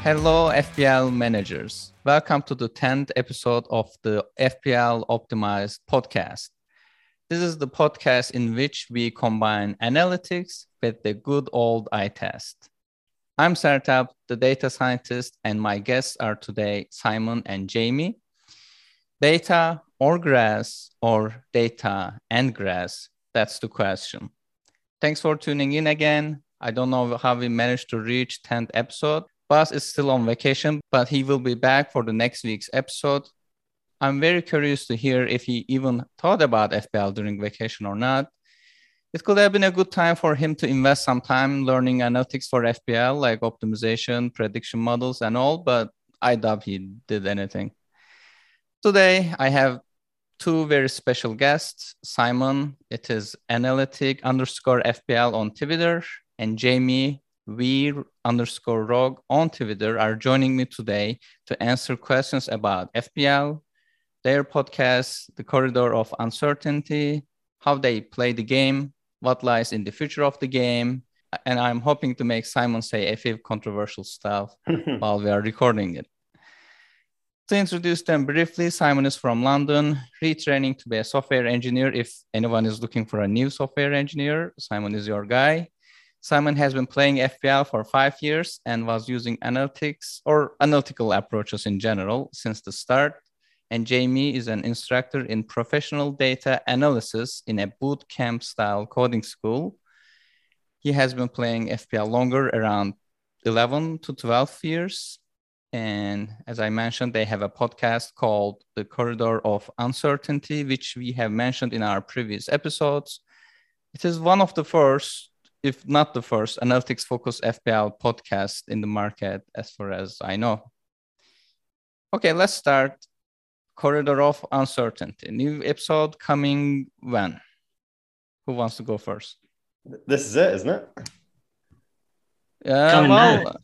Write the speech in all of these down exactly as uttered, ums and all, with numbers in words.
Hello, F P L managers. Welcome to the tenth episode of the F P L Optimized podcast. This is the podcast in which we combine analytics with the good old eye test. I'm Sertab, the data scientist, and my guests are today Simon and Jamie. Data or grass, or data and grass? That's the question. Thanks for tuning in again. I don't know how we managed to reach tenth episode. Bas is still on vacation, but he will be back for the next week's episode. I'm very curious to hear if he even thought about F P L during vacation or not. It could have been a good time for him to invest some time learning analytics for F P L, like optimization, prediction models, and all, but I doubt he did anything. Today, I have two very special guests. Simon, it is analytic underscore F P L on Twitter, and Jamie, we underscore rogue on Twitter are joining me today to answer questions about F P L, their podcast, the corridor of uncertainty, how they play the game, what lies in the future of the game, and I'm hoping to make Simon say a few controversial stuff while we are recording it. To introduce them briefly, Simon is from London, retraining to be a software engineer. If anyone is looking for a new software engineer, Simon is your guy. Simon has been playing F P L for five years and was using analytics or analytical approaches in general since the start. And Jamie is an instructor in professional data analysis in a boot camp style coding school. He has been playing F P L longer, around eleven to twelve years. And as I mentioned, they have a podcast called The Corridor of Uncertainty, which we have mentioned in our previous episodes. It is one of the first, if not the first, analytics-focused F P L podcast in the market, as far as I know. Okay, let's start. Corridor of Uncertainty. New episode coming when? Who wants to go first? This is it, isn't it? Uh, Coming well,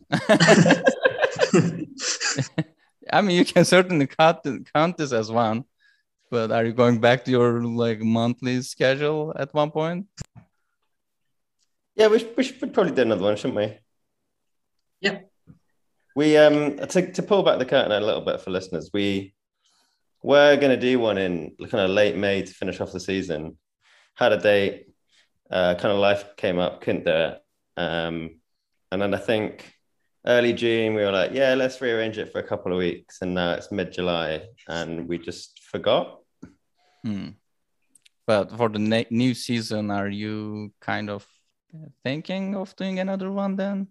I mean, you can certainly count, count this as one, but are you going back to your like monthly schedule at one point? Yeah, we, sh- we should probably do another one, shouldn't we? Yep. We um to, to pull back the curtain a little bit for listeners, we were going to do one in kind of late May to finish off the season. Had a date, uh, kind of life came up, couldn't do it. Um, and then I think early June, we were like, yeah, let's rearrange it for a couple of weeks. And now it's mid-July and we just forgot. Hmm. But for the ne- new season, are you kind of thinking of doing another one then?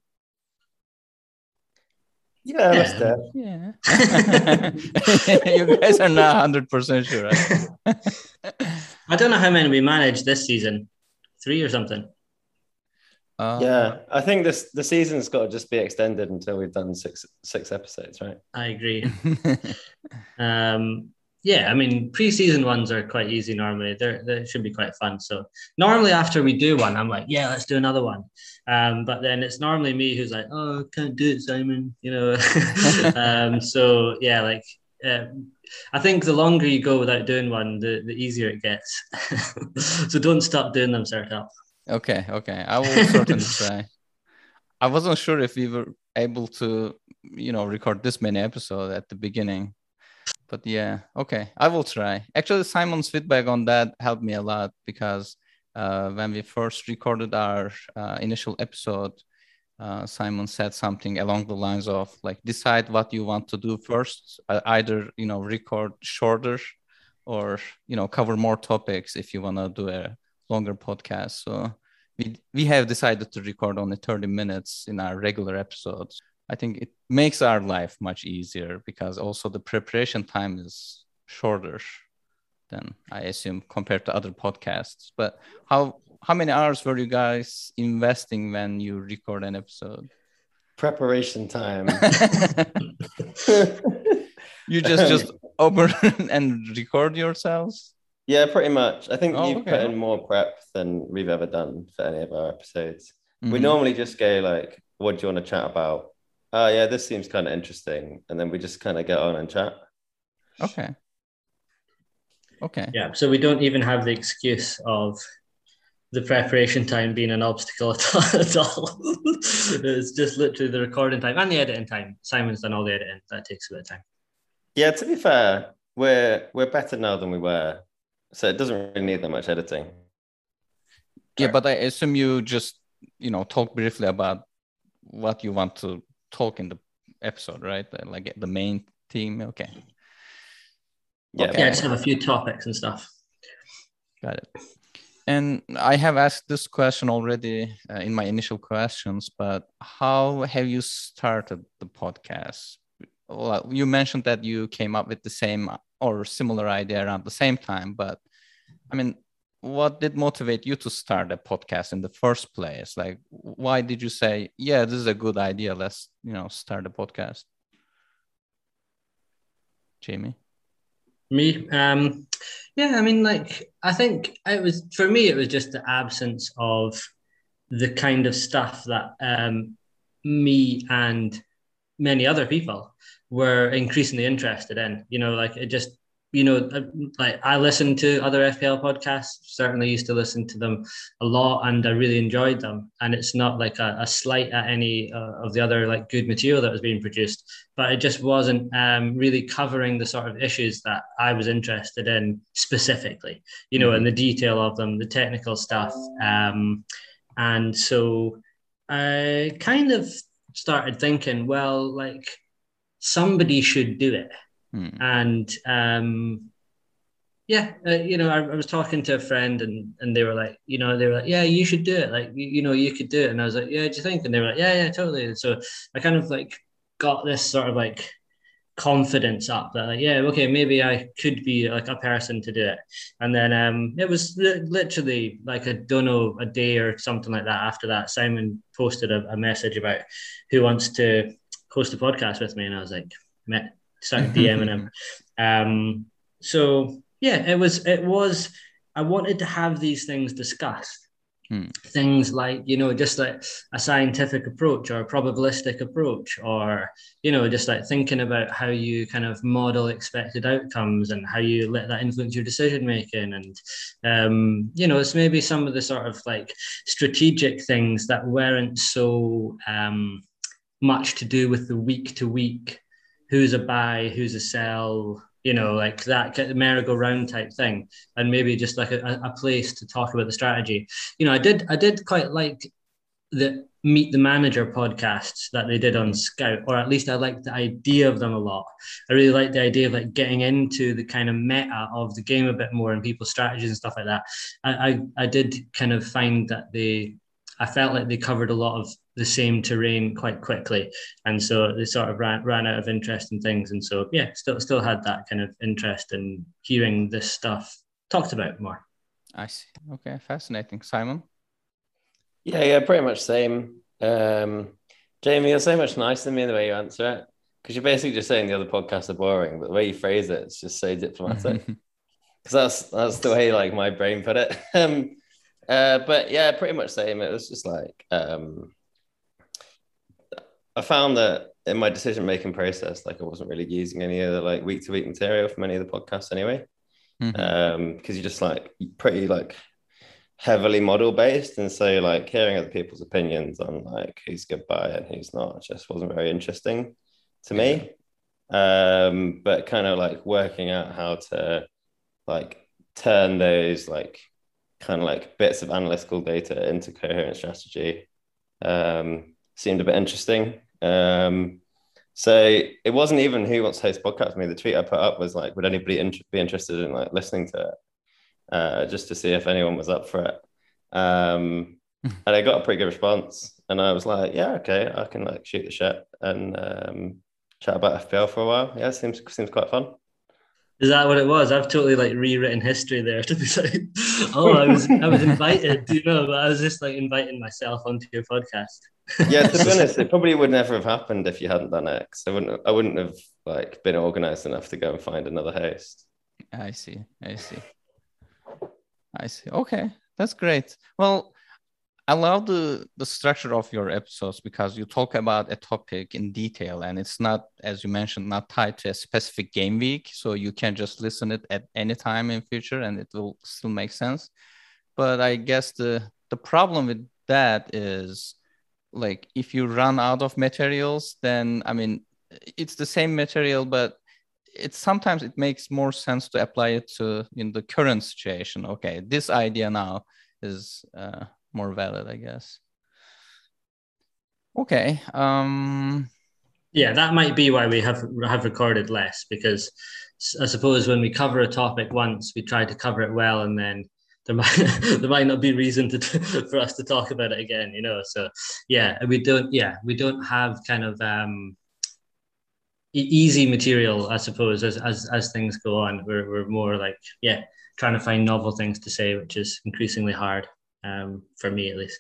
Yeah, let's do it. Yeah. You guys are not one hundred percent sure, right? I don't know how many we managed this season. Three or something. Uh, Yeah, I think this the season's got to just be extended until we've done six six episodes, right? I agree. um, yeah, I mean, pre-season ones are quite easy normally. They're, they should be quite fun. So normally after we do one, I'm like, yeah, let's do another one. Um, but then it's normally me who's like, oh, can't do it, Simon. You know. um, so yeah, like um, I think the longer you go without doing one, the, the easier it gets. So don't stop doing them, Sertab. Okay, okay. I will certainly try. I wasn't sure if we were able to, you know, record this many episodes at the beginning. But yeah, okay, I will try. Actually, Simon's feedback on that helped me a lot because uh, when we first recorded our uh, initial episode, uh, Simon said something along the lines of like, decide what you want to do first, uh, either, you know, record shorter or, you know, cover more topics if you want to do a longer podcast. So we we have decided to record only thirty minutes in our regular episodes. I think it makes our life much easier because also the preparation time is shorter than I assume compared to other podcasts. But how how many hours were you guys investing when you record an episode? Preparation time. You just just open and record yourselves? Yeah, pretty much. I think Oh, you've okay. put in more prep than we've ever done for any of our episodes. Mm-hmm. We normally just go like, what do you want to chat about? Oh, yeah, this seems kind of interesting. And then we just kind of get on and chat. Okay. Okay. Yeah, so we don't even have the excuse of the preparation time being an obstacle at all. At all. It's just literally the recording time and the editing time. Simon's done all the editing. That takes a bit of time. Yeah, to be fair, we're we're better now than we were, so it doesn't really need that much editing. Yeah, but I assume you just, you know, talk briefly about what you want to talk in the episode, right? Like the main theme. Okay. Yeah, okay. Yeah, I just have a few topics and stuff. Got it. And I have asked this question already uh, in my initial questions, but how have you started the podcast? Well, you mentioned that you came up with the same or similar idea around the same time, but I mean, what did motivate you to start a podcast in the first place? Like, why did you say, yeah, this is a good idea, let's, you know, start a podcast? Jamie? Me? Um, yeah, I mean, like, I think it was, for me, it was just the absence of the kind of stuff that um, me and many other people were increasingly interested in. You know, like, it just, you know, like I listened to other F P L podcasts, certainly used to listen to them a lot, and I really enjoyed them. And it's not like a, a slight at any uh, of the other like good material that was being produced, but it just wasn't um, really covering the sort of issues that I was interested in specifically, you know, mm-hmm. and the detail of them, the technical stuff. Um, and so I kind of started thinking, well, like somebody should do it. Hmm. And um, yeah, uh, you know, I, I was talking to a friend, and and they were like, you know, they were like, yeah, you should do it. Like, you, you know, you could do it. And I was like, yeah, do you think? And they were like, yeah, yeah, totally. And so I kind of like got this sort of like confidence up that like, yeah, okay, maybe I could be like a person to do it. And then um, it was li- literally like I don't know, a day or something like that. After that, Simon posted a, a message about who wants to host a podcast with me, and I was like, met. Started DMing him. Um, so yeah, it was, it was, I wanted to have these things discussed. Hmm. Things like, you know, just like a scientific approach or a probabilistic approach, or, you know, just like thinking about how you kind of model expected outcomes and how you let that influence your decision making. And, um, you know, it's maybe some of the sort of like strategic things that weren't so um, much to do with the week to week. Who's a buy, who's a sell, you know, like that kind of merry-go-round type thing, and maybe just like a, a place to talk about the strategy. You know, I did I did quite like the Meet the Manager podcasts that they did on Scout, or at least I liked the idea of them a lot. I really liked the idea of like getting into the kind of meta of the game a bit more and people's strategies and stuff like that. I I, I did kind of find that they, I felt like they covered a lot of the same terrain quite quickly, and so they sort of ran ran out of interest in things. And so yeah, still still had that kind of interest in hearing this stuff talked about more. I see. Okay, fascinating. Simon? Yeah, yeah, pretty much same. Um, Jamie, you're so much nicer than me in the way you answer it, because you're basically just saying the other podcasts are boring, but the way you phrase it, it's just so diplomatic. Because that's that's the way like my brain put it. um, uh, but yeah, pretty much same. It was just like. Um, I found that in my decision-making process, like I wasn't really using any of the like week-to-week material from any of the podcasts anyway. Mm-hmm. Um, because you're just like pretty like heavily model-based. And so like hearing other people's opinions on like who's good buy and who's not just wasn't very interesting to me. Um, but kind of like working out how to like turn those like kind of like bits of analytical data into coherent strategy. Um, seemed a bit interesting. Um, so it wasn't even who wants to host podcast with me. The tweet I put up was like, would anybody in- be interested in like listening to it? Uh, just to see if anyone was up for it. Um, and I got a pretty good response. And I was like, yeah, okay, I can like shoot the shit and um, chat about F P L for a while. Yeah, seems seems quite fun. Is that what it was? I've totally like rewritten history there to be like, oh, I was I was invited, you know, but I was just like inviting myself onto your podcast. Yeah, to be honest, it probably would never have happened if you hadn't done it. Because I wouldn't I wouldn't have like been organized enough to go and find another host. I see. I see. I see. Okay, that's great. Well, I love the, the structure of your episodes because you talk about a topic in detail and it's not, as you mentioned, not tied to a specific game week. So you can just listen it at any time in future and it will still make sense. But I guess the the problem with that is, like, if you run out of materials, then I mean, it's the same material, but it's sometimes it makes more sense to apply it to in the current situation. Okay, this idea now is uh, more valid, I guess. Okay. Um, yeah, that might be why we have have recorded less, because I suppose when we cover a topic once, we try to cover it well, and then there might there might not be reason to for us to talk about it again, you know. So yeah, we don't yeah we don't have kind of um, easy material, I suppose, as as as things go on. We're we're more like yeah trying to find novel things to say, which is increasingly hard um, for me at least.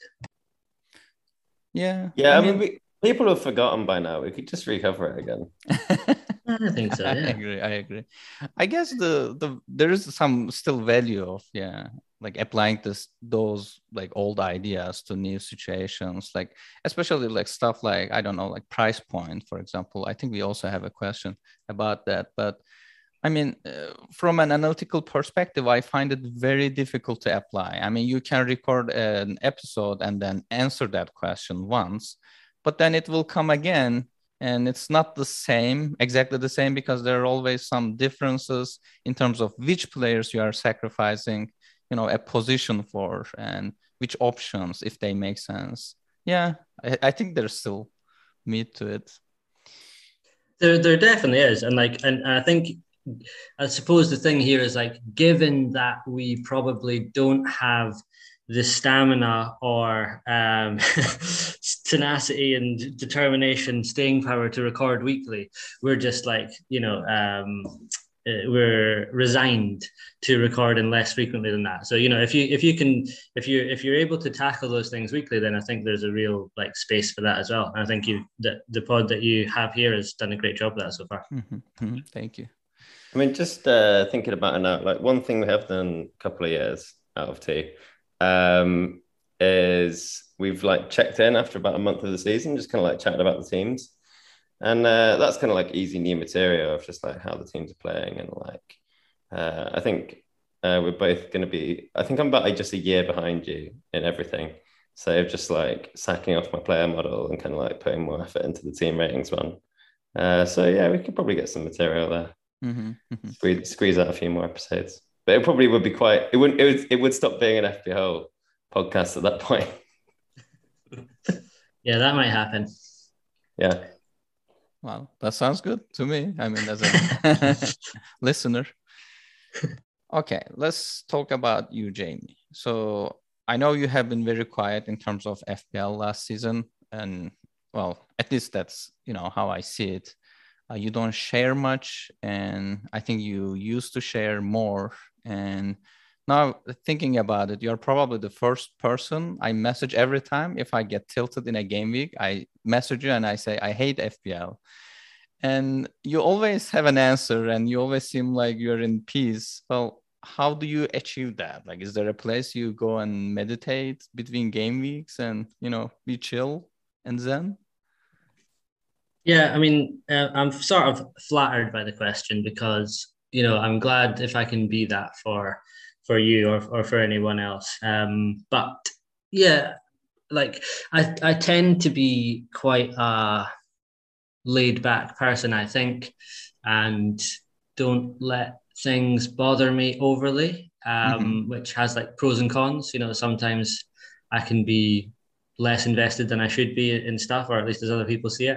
Yeah. Yeah, I, I mean, mean we, people have forgotten by now. We could just recover it again. I think so. Yeah, I agree. I agree. I guess the the there is some still value of yeah, like applying this those like old ideas to new situations, like especially like stuff like I don't know, like price point, for example. I think we also have a question about that, but I mean, uh, from an analytical perspective, I find it very difficult to apply. I mean, you can record an episode and then answer that question once, but then it will come again and it's not the same, exactly the same, because there are always some differences in terms of which players you are sacrificing, you know, a position for and which options, if they make sense. Yeah, I, I think there's still meat to it. There, there definitely is. And like, and I think, I suppose the thing here is like, given that we probably don't have the stamina or um, tenacity and determination, staying power to record weekly, we're just like, you know, um, we're resigned to recording less frequently than that. So, you know, if you if you can if you if you're able to tackle those things weekly, then I think there's a real like space for that as well. And I think you that the pod that you have here has done a great job of that so far. Mm-hmm. Mm-hmm. Thank you. I mean, just uh, thinking about it now, like one thing we have done a couple of years out of T um, is we've like checked in after about a month of the season, just kind of like chatting about the teams. And uh, that's kind of like easy new material of just like how the teams are playing. And like, uh, I think uh, we're both going to be, I think I'm about like, just a year behind you in everything. So just like sacking off my player model and kind of like putting more effort into the team ratings one. Uh, so yeah, we could probably get some material there. Mm-hmm, mm-hmm. Squeeze, squeeze out a few more episodes, but it probably would be quite. It wouldn't. It would. It would stop being an F P L podcast at that point. Yeah, that might happen. Yeah. Wow, that sounds good to me. I mean, as a listener. Okay, let's talk about you, Jamie. So I know you have been very quiet in terms of F P L last season, and well, at least that's you know how I see it. Uh, you don't share much, and I think you used to share more. And now thinking about it, you're probably the first person I message every time. If I get tilted in a game week, I message you and I say, I hate F P L. And you always have an answer and you always seem like you're in peace. Well, how do you achieve that? Like, is there a place you go and meditate between game weeks and, you know, be chill and zen? Yeah, I mean, uh, I'm sort of flattered by the question because, you know, I'm glad if I can be that for for you or, or for anyone else. Um, but yeah, like I, I tend to be quite a laid back person, I think, and don't let things bother me overly, um, mm-hmm. which has like pros and cons. You know, sometimes I can be less invested than I should be in stuff, or at least as other people see it.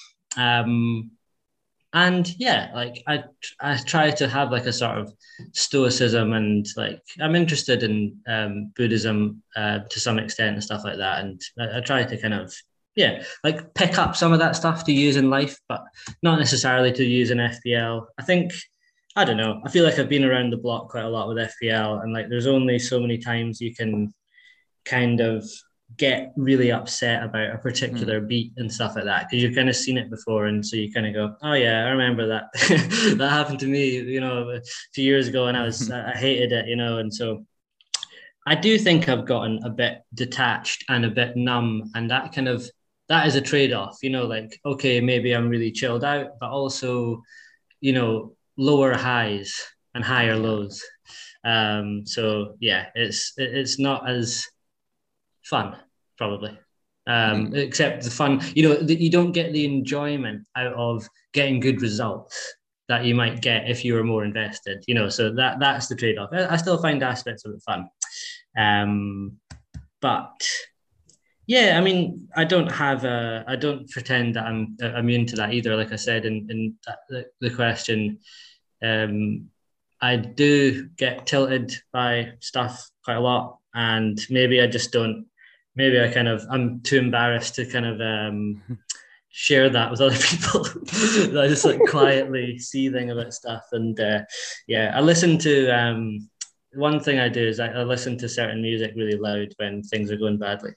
Um, and yeah, like I, I try to have like a sort of stoicism, and like I'm interested in um, Buddhism uh, to some extent and stuff like that. And I, I try to kind of, yeah, like pick up some of that stuff to use in life, but not necessarily to use in F P L. I think, I don't know, I feel like I've been around the block quite a lot with F P L, and like there's only so many times you can kind of get really upset about a particular mm. beat and stuff like that, because you've kind of seen it before, and so you kind of go, oh yeah, I remember that. That happened to me, you know, a few years ago, and I was I hated it, you know. And so I do think I've gotten a bit detached and a bit numb, and that kind of that is a trade-off, you know, like, okay, maybe I'm really chilled out, but also, you know, lower highs and higher lows. Um, so yeah, it's it's not as fun probably. Um, mm. Except the fun, you know, that you don't get the enjoyment out of getting good results that you might get if you were more invested, you know, so that that's the trade-off. I, I still find aspects of it fun. Um, but yeah, I mean, I don't have a, I don't pretend that I'm immune to that either. Like I said in, in the, the question, um, I do get tilted by stuff quite a lot, and maybe I just don't, maybe I kind of, I'm too embarrassed to kind of um, share that with other people. I just like quietly seething about stuff. And uh, yeah, I listen to, um, one thing I do is I, I listen to certain music really loud when things are going badly.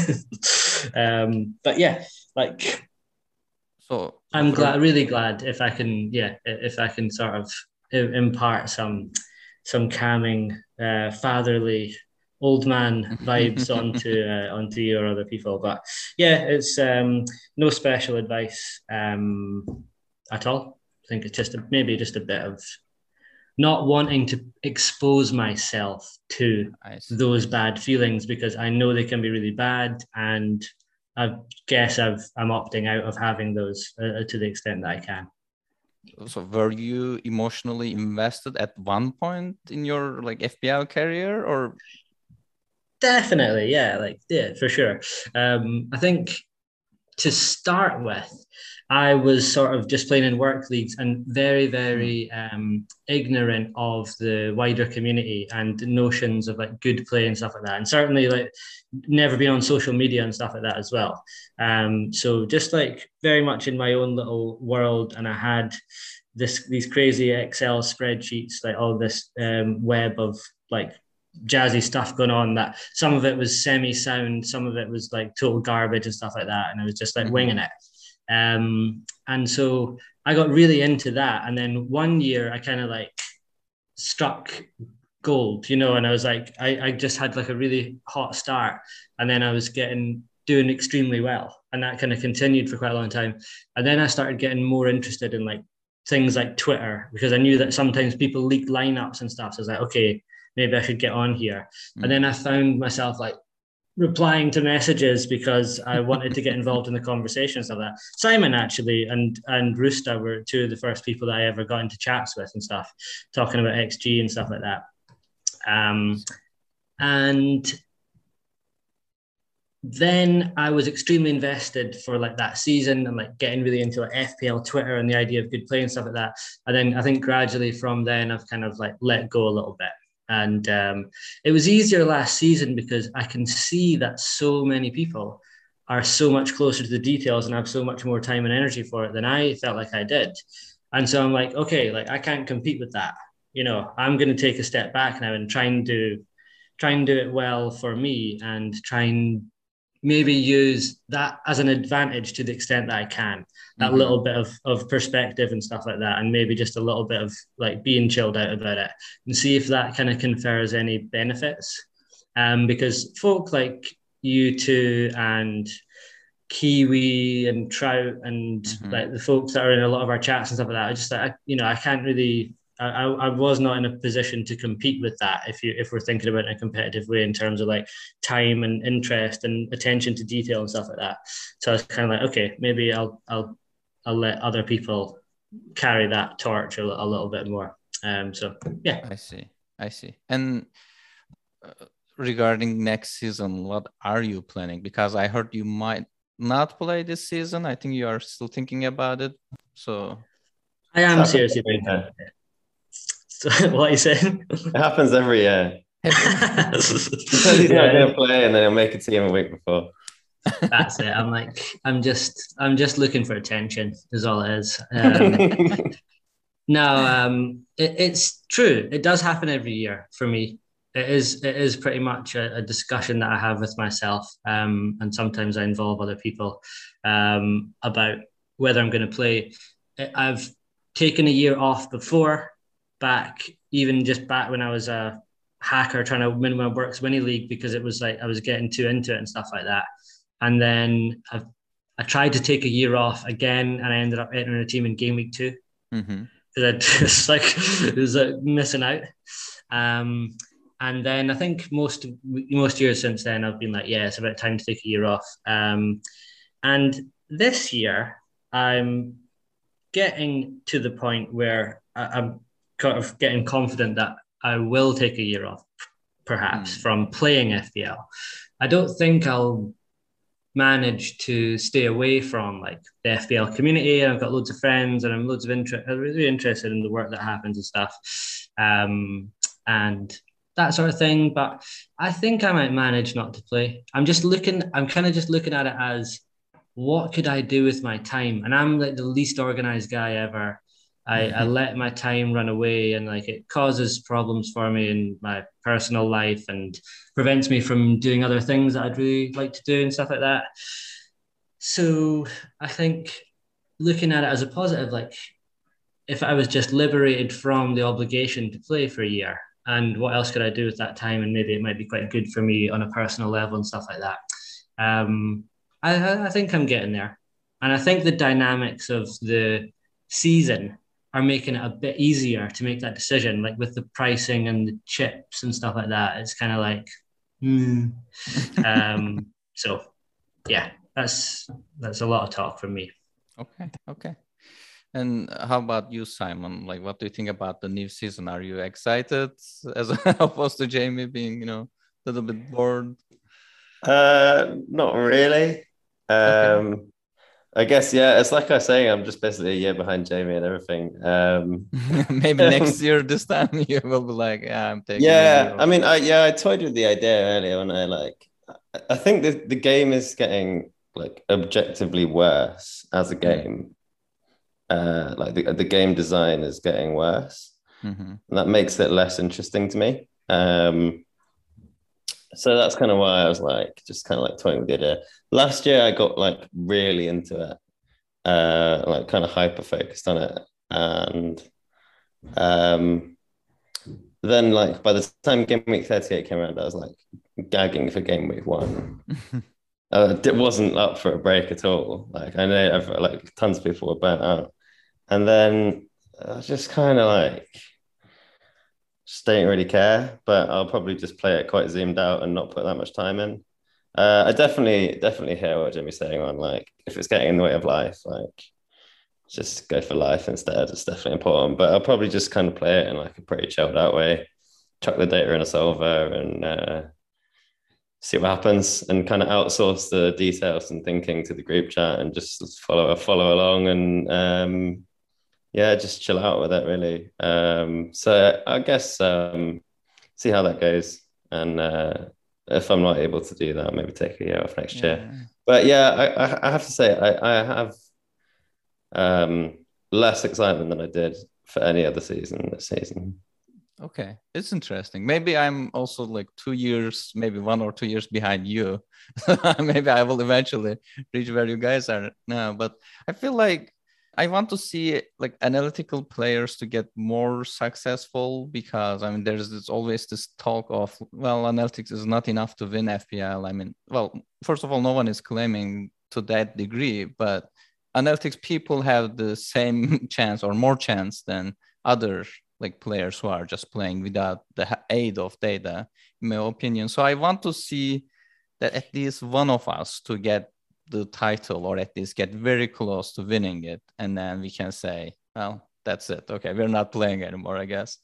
um, but yeah, like, so I'm glad, really glad if I can, yeah, if I can sort of impart some, some calming, uh, fatherly, old man vibes onto uh, onto you or other people. But yeah, it's um, no special advice um, at all. I think it's just a, maybe just a bit of not wanting to expose myself to those bad feelings, because I know they can be really bad, and I guess I've, I'm opting out of having those uh, to the extent that I can. So were you emotionally invested at one point in your like F P L career, or? Definitely, yeah, like yeah, for sure. Um, I think to start with, I was sort of just playing in work leagues and very, very um, ignorant of the wider community and notions of like good play and stuff like that. And certainly like never been on social media and stuff like that as well. Um, so just like very much in my own little world, and I had this these crazy Excel spreadsheets, like all this um, web of like jazzy stuff going on, that some of it was semi-sound, some of it was like total garbage and stuff like that, and I was just like mm-hmm. winging it. Um, and so I got really into that, and then one year I kind of like struck gold, you know, and I was like, I, I just had like a really hot start, and then I was getting doing extremely well, and that kind of continued for quite a long time. And then I started getting more interested in like things like Twitter, because I knew that sometimes people leak lineups and stuff. So I was like, okay, maybe I should get on here. Mm. And then I found myself like replying to messages because I wanted to get involved in the conversation and stuff like that. Simon actually and and Rooster were two of the first people that I ever got into chats with and stuff, talking about X G and stuff like that. Um, and then I was extremely invested for like that season and like getting really into like F P L Twitter and the idea of good play and stuff like that. And then I think gradually from then I've kind of like let go a little bit. And um, it was easier last season because I can see that so many people are so much closer to the details and have so much more time and energy for it than I felt like I did. And so I'm like, okay, like I can't compete with that. You know, I'm going to take a step back now and try and do, try and do it well for me, and try and maybe use that as an advantage to the extent that I can, that mm-hmm. little bit of, of perspective and stuff like that. And maybe just a little bit of like being chilled out about it, and see if that kind of confers any benefits. Um, because folk like you two and Kiwi and Trout and mm-hmm. like the folks that are in a lot of our chats and stuff like that, I just, I, you know, I can't really, I, I was not in a position to compete with that if you if we're thinking about it in a competitive way in terms of like time and interest and attention to detail and stuff like that. So I was kind of like, okay, maybe I'll I'll I'll let other people carry that torch a, a little bit more. Um, so yeah, I see, I see. And uh, regarding next season, what are you planning? Because I heard you might not play this season. I think you are still thinking about it. So I am seriously thinking about it. What are you saying? It happens every year. He says he's not going to play, and then he'll make a team a week before. That's it. I'm like, I'm just, I'm just looking for attention. Is all it is. Um, no, um, it, it's true. It does happen every year for me. It is, it is pretty much a, a discussion that I have with myself, um, and sometimes I involve other people um, about whether I'm going to play. I've taken a year off before. Back, even just back when I was a hacker trying to win my Works Winnie League, because it was like I was getting too into it and stuff like that. And then I've, I tried to take a year off again, and I ended up entering a team in game week two because mm-hmm. I just like it was like missing out. Um, and then I think most most years since then, I've been like, yeah, it's about time to take a year off. Um, and this year, I'm getting to the point where I, I'm kind of getting confident that I will take a year off, perhaps, mm. from playing F P L. I don't think I'll manage to stay away from like the F P L community. I've got loads of friends and I'm loads of interest, I'm really interested in the work that happens and stuff. Um, and that sort of thing. But I think I might manage not to play. I'm just looking, I'm kind of just looking at it as, what could I do with my time? And I'm like the least organized guy ever. I, mm-hmm. I let my time run away, and like it causes problems for me in my personal life and prevents me from doing other things that I'd really like to do and stuff like that. So I think looking at it as a positive, like if I was just liberated from the obligation to play for a year, and what else could I do with that time? And maybe it might be quite good for me on a personal level and stuff like that. Um, I, I think I'm getting there. And I think the dynamics of the season are making it a bit easier to make that decision, like with the pricing and the chips and stuff like that. It's kind of like, hmm. um, so yeah, that's that's a lot of talk from me. Okay, okay. And how about you, Simon? Like, what do you think about the new season? Are you excited as opposed to Jamie being, you know, a little bit bored? Uh, not really. Um, okay. I guess, yeah, it's like I was saying, I'm just basically a year behind Jamie and everything. Um, Maybe next year, this time, you will be like, yeah, I'm taking Yeah, I mean, I yeah, I toyed with the idea earlier when I like, I think the, the game is getting like objectively worse as a game. Mm. Uh, like the, the game design is getting worse. Mm-hmm. And that makes it less interesting to me. Um, So that's kind of why I was like, just kind of like toying with the idea. Last year, I got like really into it, uh, like kind of hyper focused on it. And um, then like by the time game week thirty-eight came around, I was like gagging for game week one. uh, it wasn't up for a break at all. Like I know I've, like tons of people were burnt out. And then I was just kind of like, just don't really care, but I'll probably just play it quite zoomed out and not put that much time in. Uh, I definitely, definitely hear what Jimmy's saying on like, if it's getting in the way of life, like just go for life instead. It's definitely important, but I'll probably just kind of play it in like a pretty chilled out way, chuck the data in a solver and uh, see what happens, and kind of outsource the details and thinking to the group chat and just follow follow along and um, yeah, just chill out with it really. Um, so I guess um, see how that goes, and uh, if I'm not able to do that, maybe take a year off next yeah. year. But yeah, I, I have to say I, I have um, less excitement than I did for any other season this season. Okay, it's interesting. Maybe I'm also like two years, maybe one or two years behind you. Maybe I will eventually reach where you guys are now. But I feel like I want to see like analytical players to get more successful, because I mean, there's this, always this talk of, well, analytics is not enough to win F P L. I mean, well, first of all, no one is claiming to that degree, but analytics people have the same chance or more chance than other like players who are just playing without the aid of data, in my opinion. So I want to see that at least one of us to get the title, or at least get very close to winning it, and then we can say, well, that's it, okay, we're not playing anymore, I guess.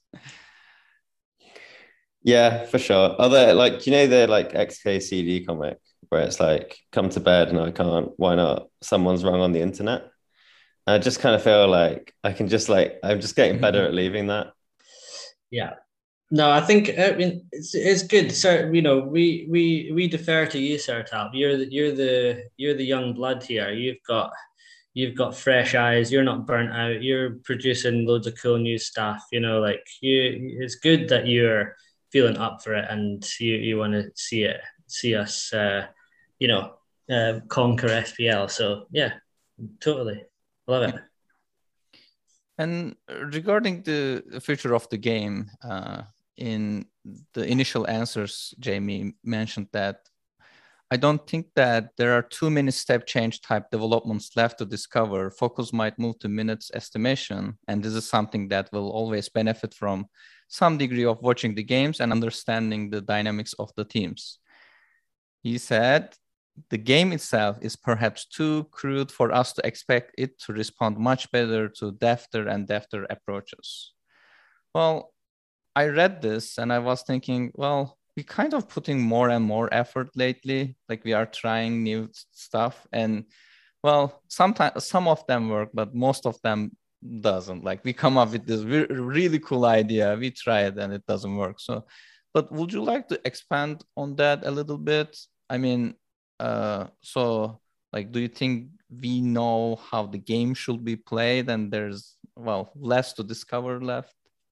Yeah, for sure. Although, like, you know, the like X K C D comic where it's like, come to bed and I can't, why not, someone's wrong on the internet. I just kind of feel like I can just like, I'm just getting better at leaving that. Yeah. No, I think I mean it's it's good. So you know, we we we defer to you, Sertalp. You're the you're the you're the young blood here. You've got you've got fresh eyes. You're not burnt out. You're producing loads of cool new stuff. You know, like you. It's good that you're feeling up for it, and you you want to see it, see us, uh, you know, uh, conquer F P L. So yeah, totally love it. And regarding the future of the game, uh, in the initial answers, Jamie mentioned that I don't think that there are too many step change type developments left to discover. Focus might move to minutes estimation, and this is something that will always benefit from some degree of watching the games and understanding the dynamics of the teams. He said, the game itself is perhaps too crude for us to expect it to respond much better to defter and defter approaches. Well, I read this and I was thinking, well, we kind of putting more and more effort lately. Like we are trying new stuff, and well, sometimes some of them work, but most of them doesn't. Like we come up with this re- really cool idea, we try it and it doesn't work. So, but would you like to expand on that a little bit? I mean, uh, so like, do you think we know how the game should be played and there's, well, less to discover left?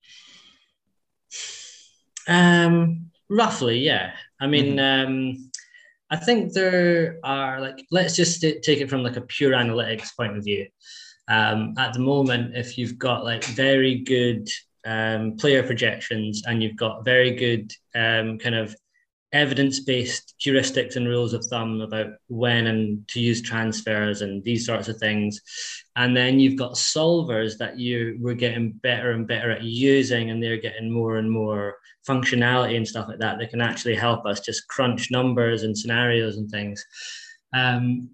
Um, roughly, yeah. I mean, Mm-hmm. um, I think there are like, let's just t- take it from like a pure analytics point of view. Um, at the moment, if you've got like very good um, player projections and you've got very good um, kind of evidence-based heuristics and rules of thumb about when and to use transfers and these sorts of things, and then you've got solvers that you were getting better and better at using, and they're getting more and more functionality and stuff like that that can actually help us just crunch numbers and scenarios and things. Um,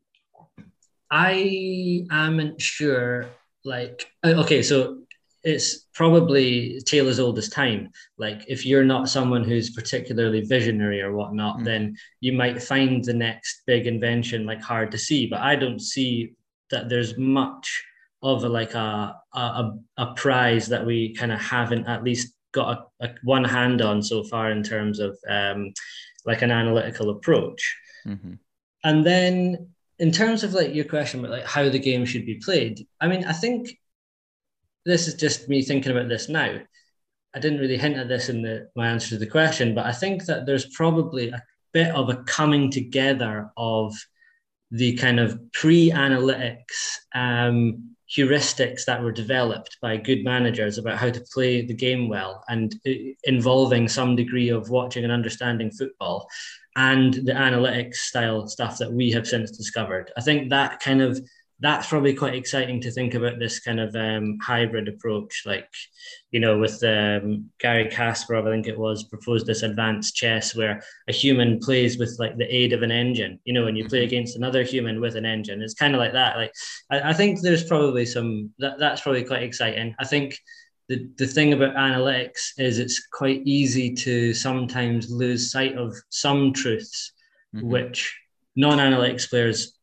I am sure, like, okay, so it's probably tale as old as time. Like, if you're not someone who's particularly visionary or whatnot, Mm-hmm. then you might find the next big invention like hard to see. But I don't see that there's much of a like a a, a prize that we kind of haven't at least got a, a one hand on so far in terms of um, like an analytical approach. Mm-hmm. And then in terms of like your question about like how the game should be played, I mean, I think this is just me thinking about this now. I didn't really hint at this in the, my answer to the question, but I think that there's probably a bit of a coming together of the kind of pre-analytics um, heuristics that were developed by good managers about how to play the game well, and involving some degree of watching and understanding football, and the analytics style stuff that we have since discovered. I think that kind of that's probably quite exciting to think about, this kind of um, hybrid approach, like, you know, with um, Gary Kasparov, I think it was, proposed this advanced chess where a human plays with like the aid of an engine, you know, and you mm-hmm. play against another human with an engine. It's kind of like that. Like, I, I think there's probably some, that, that's probably quite exciting. I think the, the thing about analytics is it's quite easy to sometimes lose sight of some truths, mm-hmm. which non-analytics players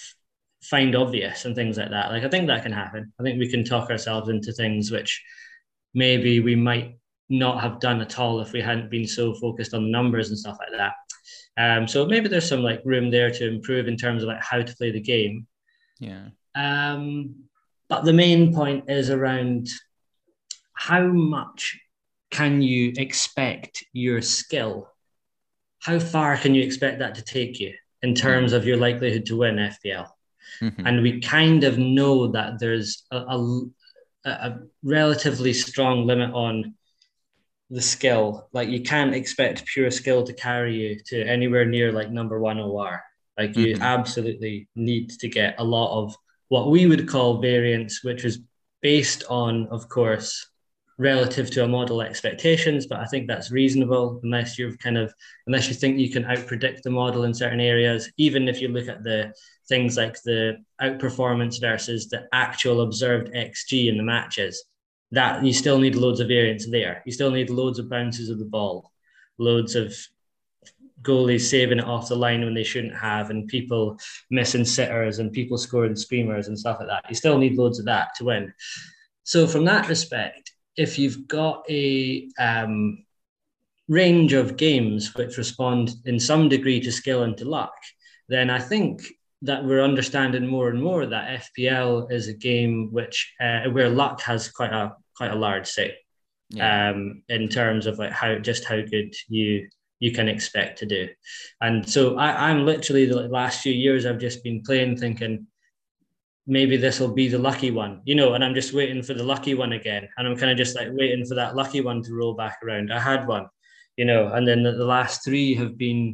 find obvious and things like that. Like, I think that can happen. I think we can talk ourselves into things which maybe we might not have done at all if we hadn't been so focused on the numbers and stuff like that. Um, so maybe there's some like room there to improve in terms of like how to play the game. Yeah. Um, but the main point is around how much can you expect your skill? How far can you expect that to take you in terms mm-hmm. of your likelihood to win F P L? Mm-hmm. And we kind of know that there's a, a, a relatively strong limit on the skill. Like, you can't expect pure skill to carry you to anywhere near like number one O R. Like, you mm-hmm. absolutely need to get a lot of what we would call variance, which is based on, of course, relative to a model expectations, but I think that's reasonable unless you're kind of, unless you think you can outpredict the model in certain areas. Even if you look at the things like the outperformance versus the actual observed X G in the matches, that you still need loads of variance there. You still need loads of bounces of the ball, loads of goalies saving it off the line when they shouldn't have, and people missing sitters and people scoring screamers and stuff like that. You still need loads of that to win. So from that respect, if you've got a um, range of games which respond in some degree to skill and to luck, then I think that we're understanding more and more that F P L is a game which uh, where luck has quite a quite a large say, yeah. um, in terms of like how just how good you you can expect to do. And so I, I'm literally the last few years I've just been playing thinking, maybe this will be the lucky one, you know, and I'm just waiting for the lucky one again. And I'm kind of just like waiting for that lucky one to roll back around. I had one, you know, and then the, the last three have been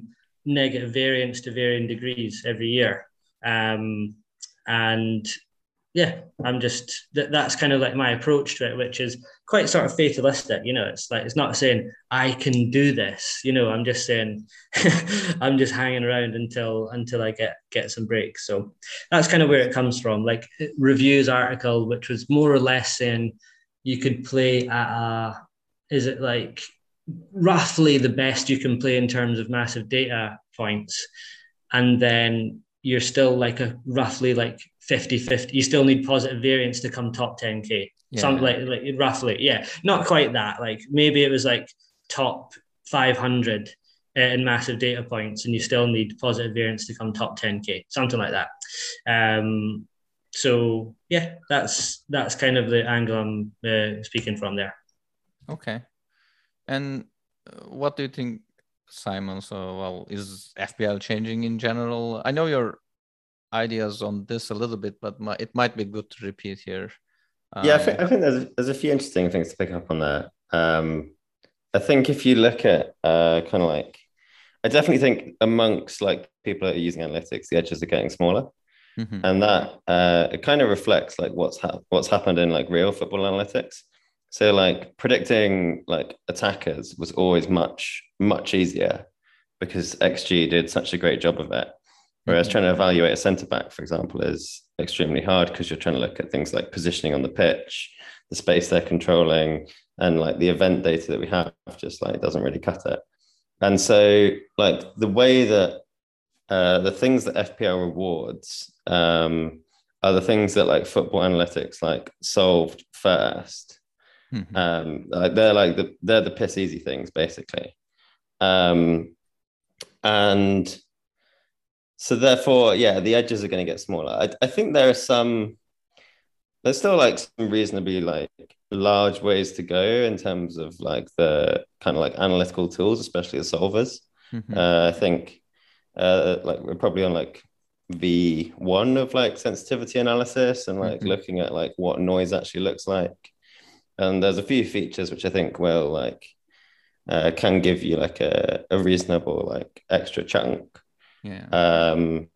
negative variance to varying degrees every year. Um, and yeah, I'm just that, that's kind of like my approach to it, which is quite sort of fatalistic. You know, it's like it's not saying I can do this. You know, I'm just saying I'm just hanging around until until I get get some breaks. So that's kind of where it comes from. Like Review's article, which was more or less saying you could play at a, is it like roughly the best you can play in terms of massive data points, and then you're still like a roughly like fifty fifty. You still need positive variance to come top ten K. Yeah. Something like, like roughly, yeah. Not quite that. Like maybe it was like top five hundred in massive data points, and you still need positive variance to come top ten K. Something like that. Um, so yeah, that's that's kind of the angle I'm uh, speaking from there. Okay. And what do you think, Simon? So, well, is F P L changing in general? I know your ideas on this a little bit, but my, it might be good to repeat here. Um, yeah, I think, I think there's, there's a few interesting things to pick up on there. Um, I think if you look at uh, kind of like, I definitely think amongst like people that are using analytics, the edges are getting smaller. Mm-hmm. And that uh, it kind of reflects like what's ha- what's happened in like real football analytics. So like predicting like attackers was always much, much easier because X G did such a great job of it. Whereas mm-hmm. trying to evaluate a centre back, for example, is extremely hard because you're trying to look at things like positioning on the pitch, the space they're controlling, and like the event data that we have just like doesn't really cut it. And so like the way that uh, the things that F P L rewards um, are the things that like football analytics like solved first. Mm-hmm. Um, like they're like the they're the piss easy things basically, um, and so therefore, yeah, the edges are going to get smaller. I, I think there are some. There's still like some reasonably like large ways to go in terms of like the kind of like analytical tools, especially the solvers. Mm-hmm. Uh, I think uh, like we're probably on like V one of like sensitivity analysis and like mm-hmm. looking at like what noise actually looks like. And there's a few features which I think will like uh, can give you like a, a reasonable like extra chunk. Yeah. Um.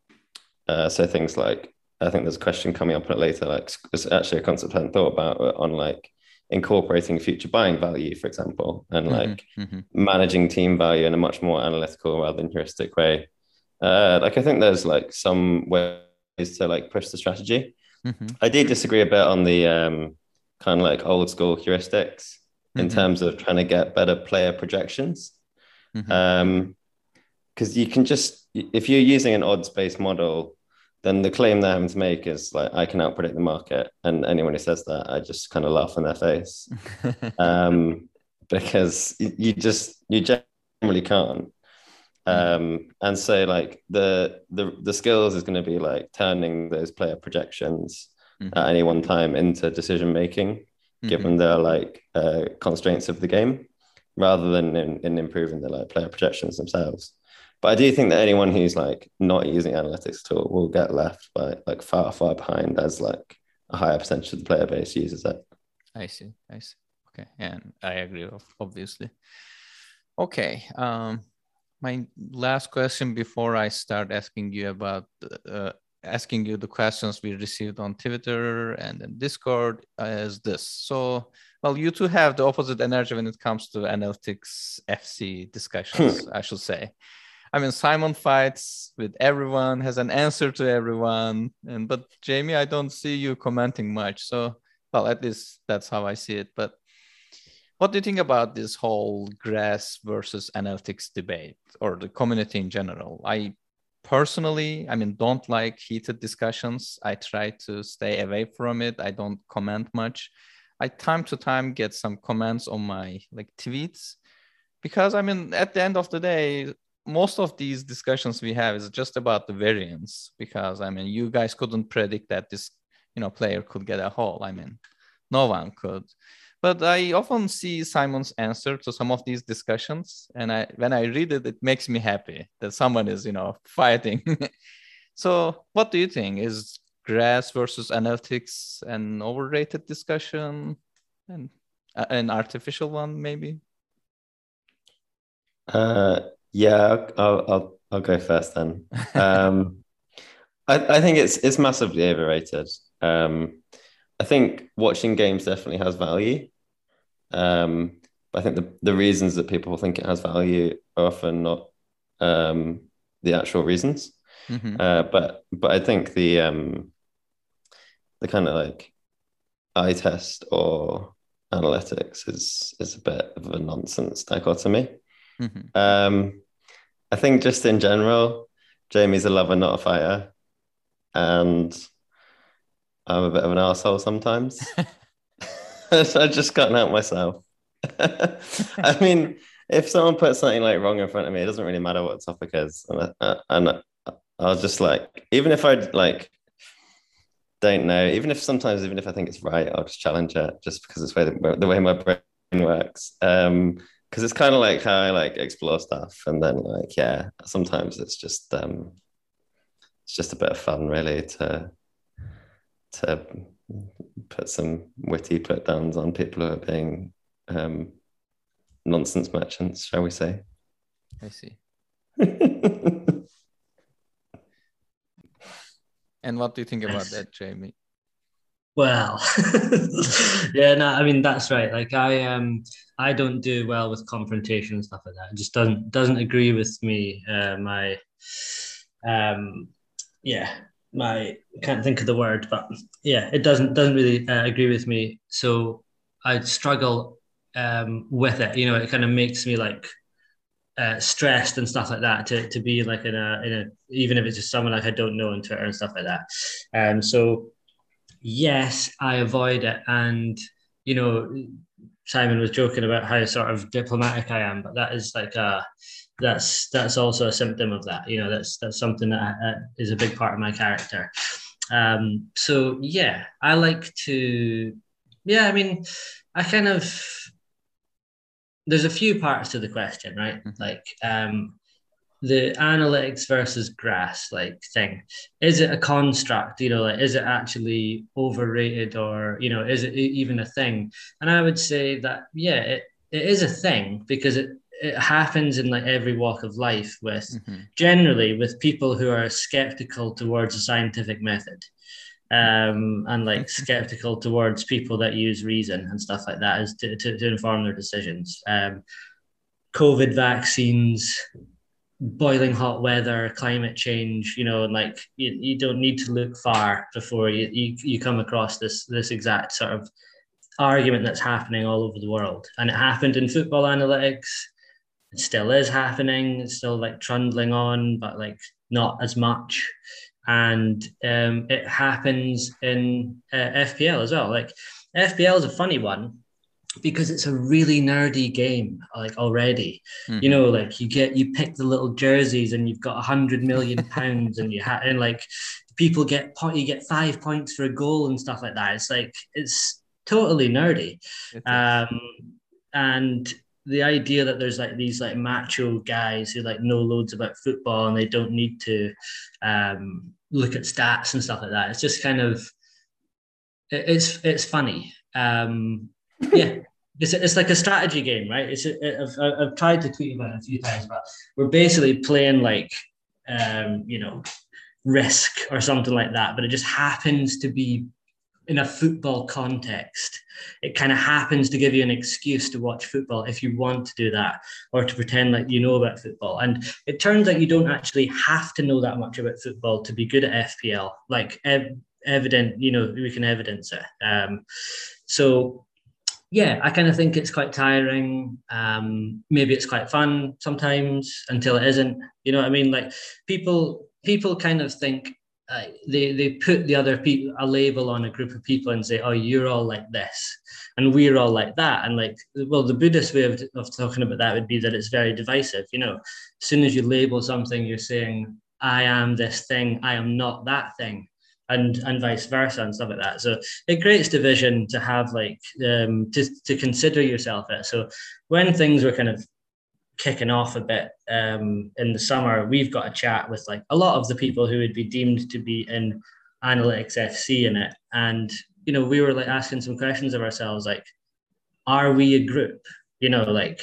Uh, so things like I think there's a question coming up later. Like it's actually a concept I hadn't thought about on like incorporating future buying value, for example, and like mm-hmm. managing team value in a much more analytical rather than heuristic way. Uh, like I think there's like some ways to like push the strategy. Mm-hmm. I do disagree a bit on the um. kind of like old school heuristics in mm-hmm. terms of trying to get better player projections. Mm-hmm. Um, because you can just, if you're using an odds-based model, then the claim they're having to make is like, I can outpredict the market. And anyone who says that, I just kind of laugh in their face. um, because you just, you generally can't. Um, and so like the, the, the skills is going to be like turning those player projections Mm-hmm. at any one time into decision making, mm-hmm. given the like uh, constraints of the game, rather than in, in improving the like player projections themselves. But I do think that anyone who's like not using analytics at all will get left by like far far behind as like a higher percentage of the player base uses it. I see, I see. Okay, and I agree, obviously. Okay, um, my last question before I start asking you about uh, asking you the questions we received on Twitter and then Discord is this. So, well, you two have the opposite energy when it comes to analytics F C discussions, I should say. I mean, Simon fights with everyone, has an answer to everyone. And but Jamie, I don't see you commenting much. So, well, at least that's how I see it. But what do you think about this whole grass versus analytics debate or the community in general? I Personally, I mean, don't like heated discussions. I try to stay away from it. I don't comment much. I time to time get some comments on my like tweets because I mean, at the end of the day, most of these discussions we have is just about the variance because I mean, you guys couldn't predict that this, you know, player could get a haul. I mean, no one could. But I often see Simon's answer to some of these discussions. And I, when I read it, it makes me happy that someone is, you know, fighting. So what do you think? Is grass versus analytics an overrated discussion and an artificial one, maybe? Uh, Yeah, I'll I'll I'll go first then. Um, I I think it's it's massively overrated. Um, I think watching games definitely has value. Um, but I think the the reasons that people think it has value are often not um the actual reasons. Hmm. Uh, but but I think the um the kind of like eye test or analytics is is a bit of a nonsense dichotomy. Hmm. Um, I think just in general, Jamie's a lover, not a fighter, and I'm a bit of an asshole sometimes. I just can't help myself. I mean, if someone puts something like wrong in front of me, it doesn't really matter what the topic is, and I, and I was just like, even if I like don't know, even if sometimes, even if I think it's right, I'll just challenge it just because it's the way the, the way my brain works. Um, because it's kind of like how I like explore stuff, and then like yeah, sometimes it's just um, it's just a bit of fun, really, to to put some witty put downs on people who are being um, nonsense merchants, shall we say? I see. I And what do you think about Yes. that, Jamie? Well, yeah, no, I mean that's right. Like I um I don't do well with confrontation and stuff like that. It just doesn't doesn't agree with me. Uh, my um yeah, my I can't think of the word, but yeah, it doesn't doesn't really uh, agree with me. So I struggle um with it. You know, it kind of makes me like uh, stressed and stuff like that to to be like in a in a even if it's just someone like I don't know on Twitter and stuff like that. Um, so yes, I avoid it. And, you know, Simon was joking about how sort of diplomatic I am, but that is like a, that's, that's also a symptom of that. You know, that's, that's something that uh, is a big part of my character. Um, so yeah, I like to, yeah, I mean, I kind of, there's a few parts to the question, right? Hmm. Like, um, the analytics versus grass like thing, is it a construct, you know, like is it actually overrated, or you know, is it even a thing? And I would say that yeah, it, it is a thing because it it happens in like every walk of life, with Hmm. generally with people who are skeptical towards the scientific method, um, and like skeptical towards people that use reason and stuff like that as to, to, to inform their decisions. um, COVID vaccines, boiling hot weather, climate change, you know, and like you, you don't need to look far before you, you you come across this this exact sort of argument that's happening all over the world. And it happened in football analytics. It still is happening. It's still like trundling on, but like not as much. And um, it happens in uh, F P L as well. Like F P L is a funny one because it's a really nerdy game, like already. You Hmm. know, like you get you pick the little jerseys and you've got a hundred million pounds, and you have and like people get point you get five points for a goal and stuff like that. It's like it's totally nerdy. It is. um and the idea that there's like these like macho guys who like know loads about football and they don't need to um look at stats and stuff like that, it's just kind of it, it's it's funny. Um, yeah, it's it's like a strategy game, right? It's a, I've, I've tried to tweet about it a few times, but we're basically playing like um, you know, Risk or something like that, but it just happens to be in a football context. It kind of happens to give you an excuse to watch football if you want to do that, or to pretend like you know about football. And it turns out you don't actually have to know that much about football to be good at F P L. Like ev- evident, you know, we can evidence it. Um, so yeah, I kind of think it's quite tiring. Um, maybe it's quite fun sometimes until it isn't. You know what I mean? Like people, people kind of think uh, they they put the other people a label on a group of people and say, "Oh, you're all like this, and we're all like that." And like, well, the Buddhist way of, of talking about that would be that it's very divisive. You know, as soon as you label something, you're saying, "I am this thing. I am not that thing." And, and vice versa and stuff like that. So it creates division to have like um, to to consider yourself it. So when things were kind of kicking off a bit um, in the summer, we've got a chat with like a lot of the people who would be deemed to be in Analytics F C in it, and you know, we were like asking some questions of ourselves, like, are we a group? You know, like,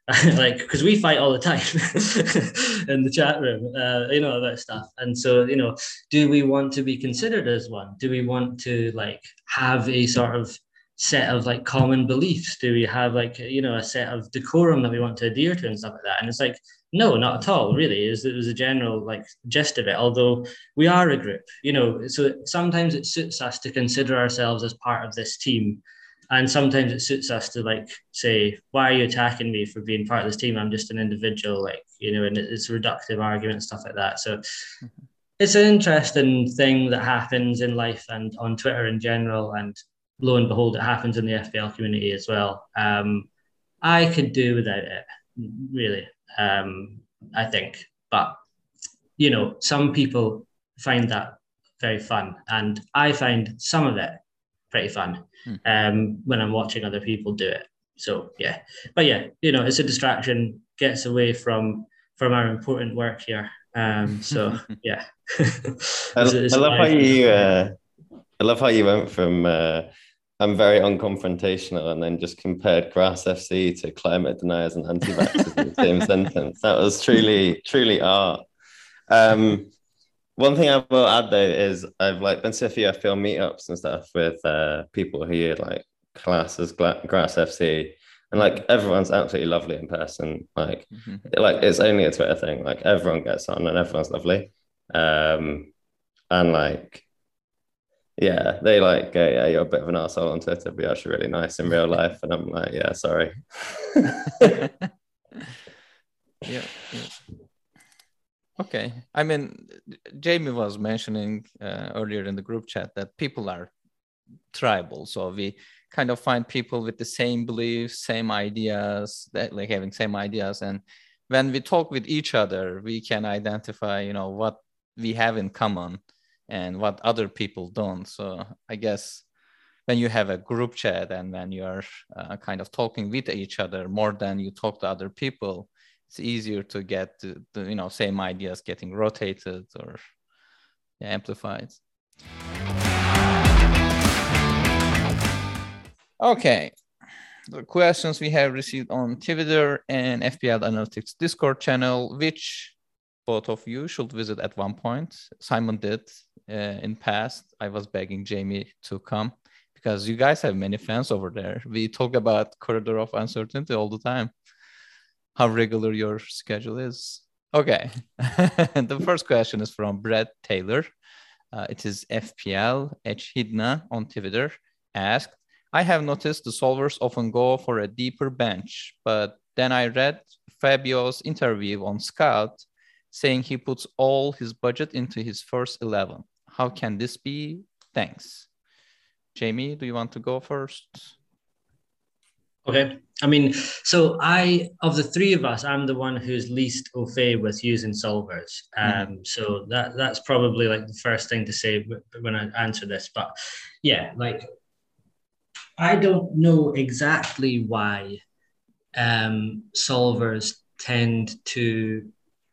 like, because we fight all the time in the chat room, uh, you know, about stuff. And so, you know, do we want to be considered as one? Do we want to like have a sort of set of like common beliefs? Do we have like, you know, a set of decorum that we want to adhere to and stuff like that? And it's like, no, not at all, really. It was, it was a general like gist of it, although we are a group, you know, so sometimes it suits us to consider ourselves as part of this team. And sometimes it suits us to like say, why are you attacking me for being part of this team? I'm just an individual, like, you know, and it's a reductive argument, stuff like that. So mm-hmm. It's an interesting thing that happens in life and on Twitter in general. And lo and behold, it happens in the F P L community as well. Um, I could do without it, really, um, I think. But, you know, some people find that very fun. And I find some of it pretty fun. Um, when I'm watching other people do it. So yeah, but yeah, you know, it's a distraction, gets away from from our important work here. Um, so yeah. it's, I, it's I love how you. Uh, I love how you went from uh, I'm very unconfrontational and then just compared Grass F C to climate deniers and anti-vaxxers in the same sentence. That was truly, truly art. Um, One thing I will add though is I've like been to a few F P L meetups and stuff with uh, people who are like class as Grass F C, and like everyone's absolutely lovely in person. Like, mm-hmm. like it's only a Twitter thing. Like everyone gets on and everyone's lovely, um, and like, yeah, they like go, yeah, you're a bit of an asshole on Twitter, but you're actually really nice in real life. And I'm like, yeah, sorry. yeah. yeah. Okay. I mean, Jamie was mentioning uh, earlier in the group chat that people are tribal. So we kind of find people with the same beliefs, same ideas, that like having same ideas. And when we talk with each other, we can identify, you know, what we have in common and what other people don't. So I guess when you have a group chat and when you're uh, kind of talking with each other more than you talk to other people, it's easier to get the, the you know same ideas getting rotated or yeah, amplified. Okay, the questions we have received on Twitter and F P L Analytics Discord channel, which both of you should visit at one point. Simon did uh, in past. I was begging Jamie to come because you guys have many fans over there. We talk about Corridor of Uncertainty all the time. How regular your schedule is. Okay. The first question is from Brad Taylor. Uh, it is F P L H Hidna on Twitter asked, I have noticed the solvers often go for a deeper bench, but then I read Fabio's interview on Scout saying he puts all his budget into his first eleven. How can this be? Thanks. Jamie, do you want to go first? Okay. I mean, so I, of the three of us, I'm the one who's least au fait with using solvers. Um, mm-hmm. So that that's probably like the first thing to say when I answer this. But yeah, like, I don't know exactly why um, solvers tend to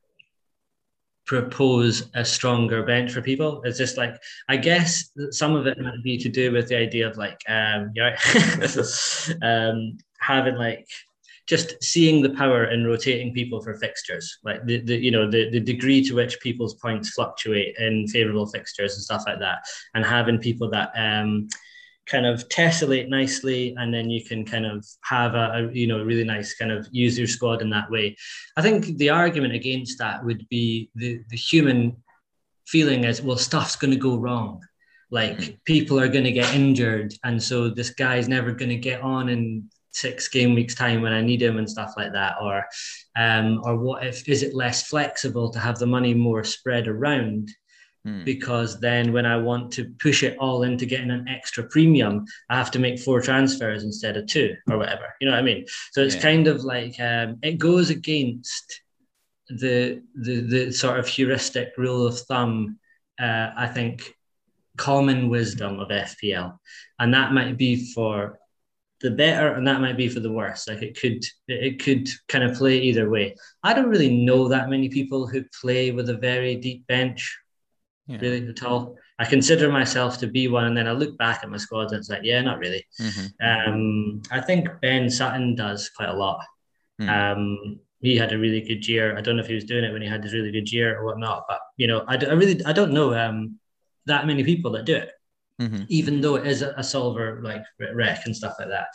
propose a stronger bench for people. It's just like, I guess some of it might be to do with the idea of like, um, you know, um, having like, just seeing the power in rotating people for fixtures, like the, the you know, the, the degree to which people's points fluctuate in favorable fixtures and stuff like that, and having people that um, kind of tessellate nicely, and then you can kind of have a, a you know really nice kind of use your squad in that way. I think the argument against that would be the the human feeling is, well, stuff's going to go wrong, like mm-hmm. people are going to get injured, and so this guy's never going to get on in six game weeks time when I need him and stuff like that, or um or what if is it less flexible to have the money more spread around? Hmm. Because then when I want to push it all into getting an extra premium, I have to make four transfers instead of two or whatever. You know what I mean? So it's yeah. kind of like um, it goes against the, the the sort of heuristic rule of thumb, uh, I think, common wisdom of F P L. And that might be for the better and that might be for the worse. Like it could it could kind of play either way. I don't really know that many people who play with a very deep bench. Yeah. Really at all. I consider myself to be one, and then I look back at my squad and it's like, yeah, not really. Mm-hmm. Um, I think Ben Sutton does quite a lot. Mm. Um, he had a really good year. I don't know if he was doing it when he had his really good year or whatnot, but you know, I, I really I don't know um, that many people that do it, mm-hmm. even though it is a, a solver like rec and stuff like that.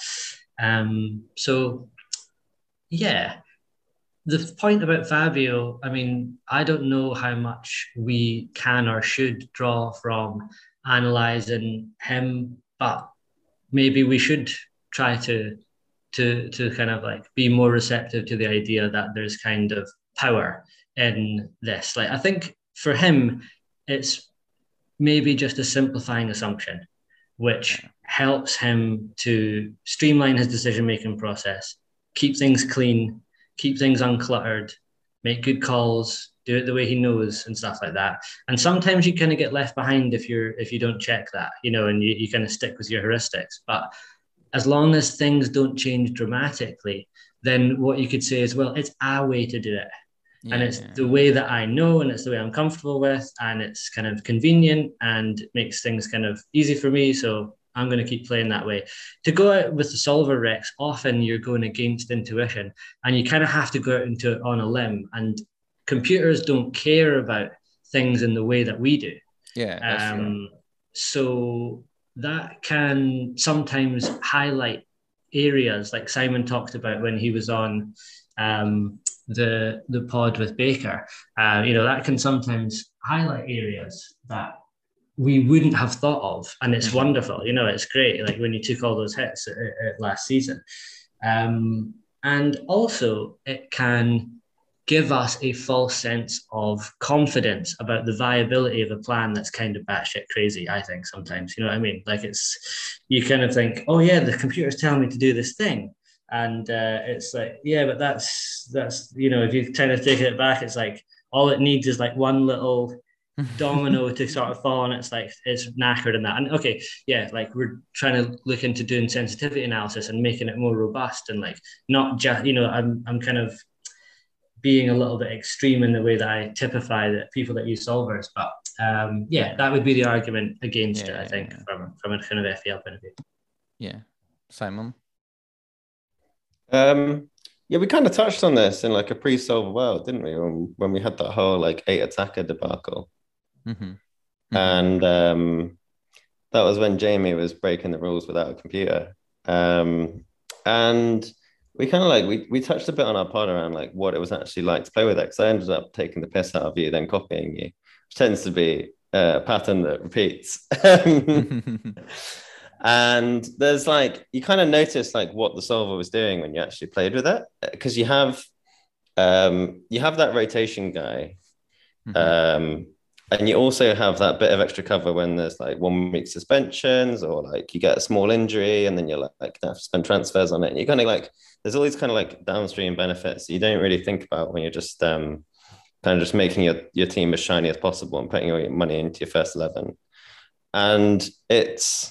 Um, so yeah, the point about Fabio, I mean, I don't know how much we can or should draw from analysing him, but maybe we should try to to to kind of like be more receptive to the idea that there's kind of power in this. Like I think for him, it's maybe just a simplifying assumption, which helps him to streamline his decision-making process, keep things clean, keep things uncluttered, make good calls, do it the way he knows and stuff like that. And sometimes you kind of get left behind if you're if you don't check that, you know, and you, you kind of stick with your heuristics. But as long as things don't change dramatically, then what you could say is, well, it's our way to do it. Yeah. And it's the way that I know, and it's the way I'm comfortable with, and it's kind of convenient and makes things kind of easy for me. So I'm going to keep playing that way. To go out with the solver recs, often you're going against intuition, and you kind of have to go out into it on a limb. And computers don't care about things in the way that we do. Yeah. That's um, true. So that can sometimes highlight areas like Simon talked about when he was on um, the the pod with Baker. Uh, you know, that can sometimes highlight areas that we wouldn't have thought of, and it's mm-hmm. wonderful. You know, it's great. Like when you took all those hits at, at last season, um, and also it can give us a false sense of confidence about the viability of a plan that's kind of batshit crazy, I think, sometimes. You know what I mean? Like it's, you kind of think, oh yeah, the computer's telling me to do this thing. And uh, it's like, yeah, but that's, that's, you know, if you kind of take it back, it's like, all it needs is like one little domino to sort of fall, and it's like, it's knackered and that. And okay, yeah, like we're trying to look into doing sensitivity analysis and making it more robust, and like, not just, you know, I'm, I'm kind of, being a little bit extreme in the way that I typify the people that use solvers. But um, yeah, that would be the argument against yeah, it, I think, yeah. from, from a kind of F P L point of view. Yeah. Simon? Um, yeah, we kind of touched on this in like a pre-solver world, didn't we? When, when we had that whole like eight attacker debacle. Mm-hmm. Mm-hmm. And um, that was when Jamie was breaking the rules without a computer. Um, and we kind of like, we, we touched a bit on our pod around like what it was actually like to play with it, because I ended up taking the piss out of you, then copying you, which tends to be a pattern that repeats. And there's like, you kind of notice like what the solver was doing when you actually played with it, because you have, um, you have that rotation guy. Mm-hmm. Um, and you also have that bit of extra cover when there's like one week suspensions, or like you get a small injury and then you're like, like have to spend transfers on it. And you kind of like, there's all these kind of like downstream benefits you don't really think about when you're just um, kind of just making your, your team as shiny as possible and putting all your money into your first eleven. And it's,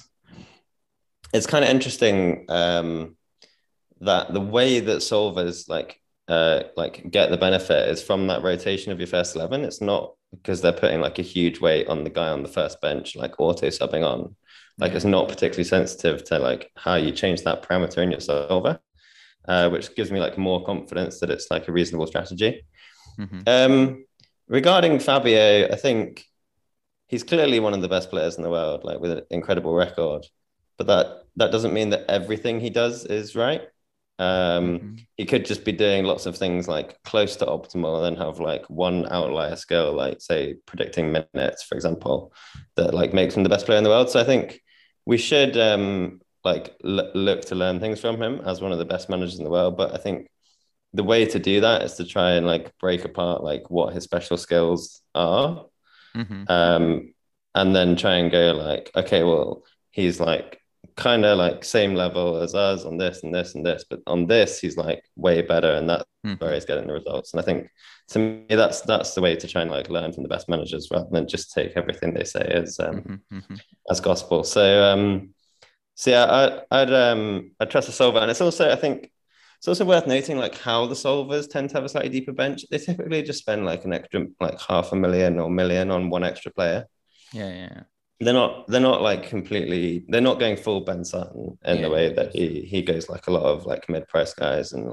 it's kind of interesting um, that the way that solvers like, uh, like get the benefit is from that rotation of your first eleven. It's not because they're putting like a huge weight on the guy on the first bench, like auto subbing on. Like, yeah. It's not particularly sensitive to like how you change that parameter in your solver, uh, which gives me like more confidence that it's like a reasonable strategy. Mm-hmm. Um, regarding Fabio, I think he's clearly one of the best players in the world, like with an incredible record, but that, that doesn't mean that everything he does is right. Um, mm-hmm. He could just be doing lots of things like close to optimal, and then have like one outlier skill, like say predicting minutes, for example, that like makes him the best player in the world. So I think we should um, like l- look to learn things from him as one of the best managers in the world. But I think the way to do that is to try and like break apart like what his special skills are, mm-hmm. um, and then try and go like, okay, well, he's like kind of like same level as us on this and this and this, but on this he's like way better, and that's mm-hmm. where he's getting the results. And I think to me that's that's the way to try and like learn from the best managers, rather than just take everything they say as um mm-hmm. as gospel. So um so yeah, I, I'd um I trust the solver. And it's also, I think it's also worth noting like how the solvers tend to have a slightly deeper bench. They typically just spend like an extra like half a million or million on one extra player. Yeah, yeah. They're not, they're not like completely, they're not going full Ben Sutton in yeah, the way that he, he goes like a lot of like mid-price guys and like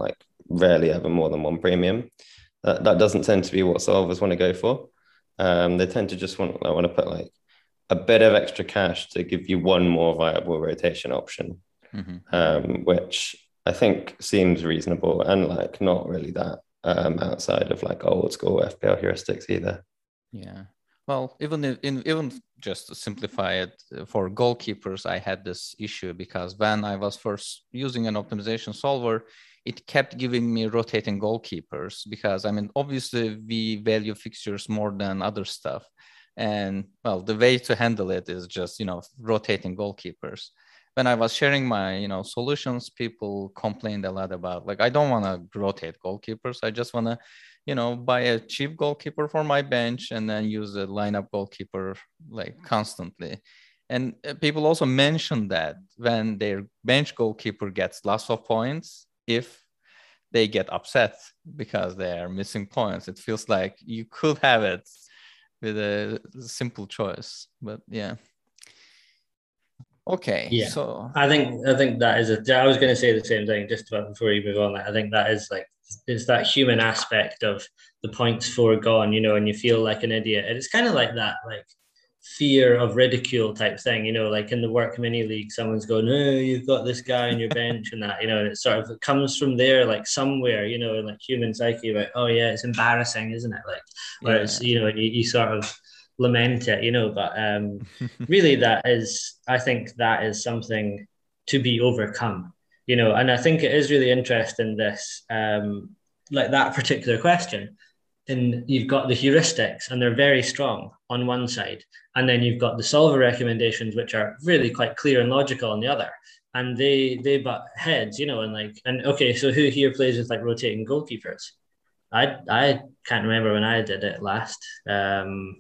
rarely ever more than one premium. That, that doesn't tend to be what solvers want to go for. Um, they tend to just want, I want to put like a bit of extra cash to give you one more viable rotation option, mm-hmm. um, which I think seems reasonable and like not really that um, outside of like old school F P L heuristics either. Yeah. Well, even in, in even just to simplify it for goalkeepers, I had this issue because when I was first using an optimization solver, it kept giving me rotating goalkeepers because, I mean, obviously we value fixtures more than other stuff. And well, the way to handle it is just, you know, rotating goalkeepers. When I was sharing my, you know, solutions, people complained a lot about like, I don't want to rotate goalkeepers. I just want to, you know, buy a cheap goalkeeper for my bench and then use a lineup goalkeeper like constantly. And people also mentioned that when their bench goalkeeper gets lots of points, if they get upset because they are missing points, it feels like you could have it with a simple choice. But yeah. Okay. Yeah. So I think I think that is a. I was going to say the same thing just about before you move on. Like, I think that is like it's that human aspect of the points foregone, you know, and you feel like an idiot. And it's kind of like that, like fear of ridicule type thing, you know, like in the work mini league, someone's going, "Oh, you've got this guy on your bench," and that, you know, and it sort of it comes from there, like somewhere, you know, in like human psyche, like, oh yeah, it's embarrassing, isn't it? Like, where yeah. it's you know, you, you sort of lament it, you know, but um, really, that is, I think that is something to be overcome, you know, and I think it is really interesting this, um, like that particular question. And you've got the heuristics, and they're very strong on one side, and then you've got the solver recommendations, which are really quite clear and logical on the other, and they they butt heads, you know, and like and okay, so who here plays with like rotating goalkeepers? I I can't remember when I did it last, um,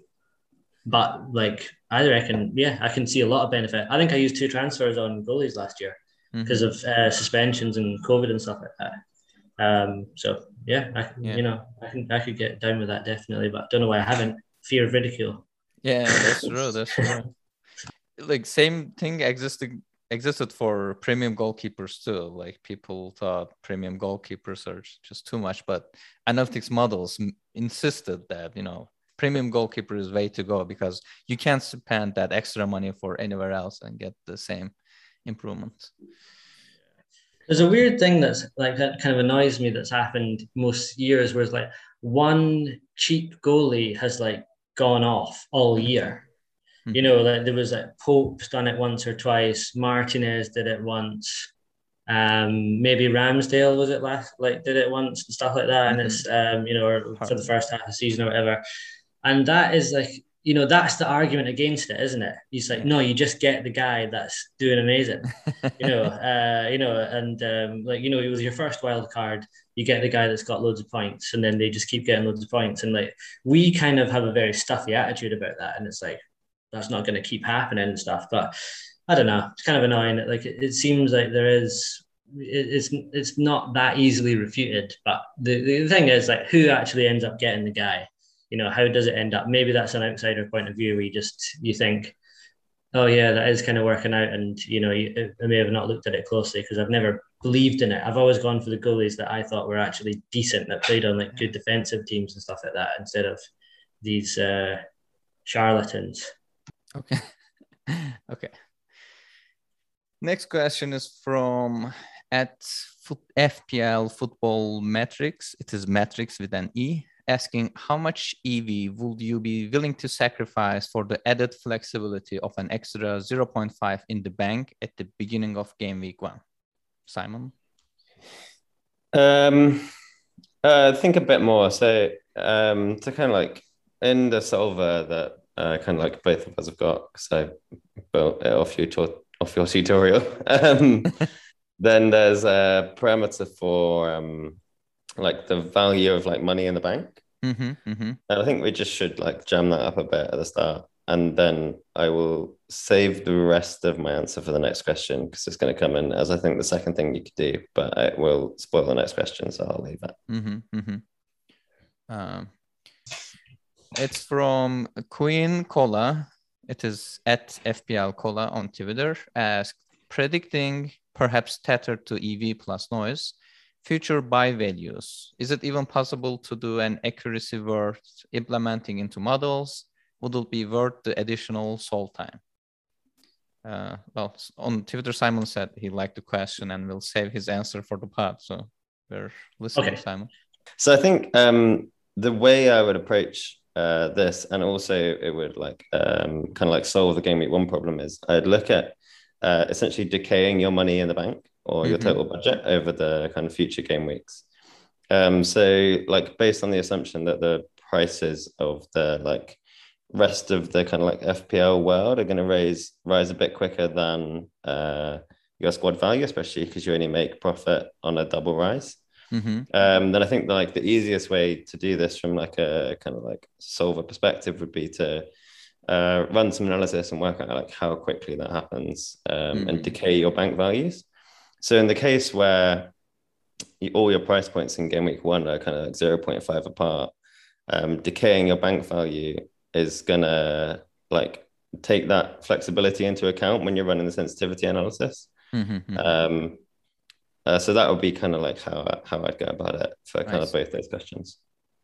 but like I reckon, yeah, I can see a lot of benefit. I think I used two transfers on goalies last year because mm-hmm. of uh, suspensions and COVID and stuff like that. Um, so yeah, I can, yeah. you know, I can, I could get down with that definitely, but I don't know why I haven't. Fear of ridicule. Yeah, that's true. That's true. Like same thing existed existed for premium goalkeepers too. Like people thought premium goalkeepers are just too much, but analytics models insisted that, you know, premium goalkeeper is way to go because you can't spend that extra money for anywhere else and get the same improvement. There's a weird thing that's like that kind of annoys me that's happened most years where it's like one cheap goalie has like gone off all year. Mm-hmm. You know, like there was like Pope's done it once or twice, Martinez did it once, um, maybe Ramsdale was it last like did it once and stuff like that. Mm-hmm. And it's um, you know, or for the first half of the season or whatever. And that is like, you know, that's the argument against it, isn't it? He's like, no, you just get the guy that's doing amazing, you know, uh, you know, and um, like, you know, it was your first wild card. You get the guy that's got loads of points, and then they just keep getting loads of points. And like, we kind of have a very stuffy attitude about that, and it's like that's not going to keep happening and stuff. But I don't know, it's kind of annoying. Like, it, it seems like there is, it, it's it's not that easily refuted. But the the thing is, like, who actually ends up getting the guy? You know, how does it end up? Maybe that's an outsider point of view where you just, you think, oh yeah, that is kind of working out. And, you know, you, I may have not looked at it closely because I've never believed in it. I've always gone for the goalies that I thought were actually decent, that played on like good defensive teams and stuff like that, instead of these uh, charlatans. Okay. Okay. Next question is from at F P L Football Metrics. It is Metrics with an E. Asking how much E V would you be willing to sacrifice for the added flexibility of an extra zero point five in the bank at the beginning of game week one? Simon? Um, uh, think a bit more. So um, to kind of like in the solver that uh, kind of like both of us have got, because I built it off, you to- off your tutorial, um, then there's a parameter for um, like the value of like money in the bank. Mm-hmm, mm-hmm. And I think we just should like jam that up a bit at the start, and then I will save the rest of my answer for the next question because it's going to come in as I think the second thing you could do, but it will spoil the next question, so I'll leave it. Mm-hmm, mm-hmm. Um, it's from Queen Cola. It is at F P L Cola on Twitter. Asked, predicting perhaps tether to E V plus noise. future buy values. Is it even possible to do an accuracy worth implementing into models? Would it be worth the additional solve time? Uh, well, on Twitter, Simon said he liked the question and will save his answer for the pod. So we're listening, okay. Simon. So I think um, the way I would approach uh, this, and also it would like um, kind of like solve the game week one problem, is I'd look at uh, essentially decaying your money in the bank or mm-hmm. your total budget over the kind of future game weeks. Um, so like based on the assumption that the prices of the like rest of the kind of like F P L world are going to raise rise a bit quicker than uh, your squad value, especially because you only make profit on a double rise. Mm-hmm. Um, then I think the, like the easiest way to do this from like a kind of like solver perspective would be to uh, run some analysis and work out like how quickly that happens um, mm-hmm. and decay your bank values. So in the case where you, all your price points in game week one are kind of like zero point five apart, um, decaying your bank value is gonna like take that flexibility into account when you're running the sensitivity analysis. Mm-hmm. Um, uh, so that would be kind of like how how I'd go about it for kind nice. of both those questions.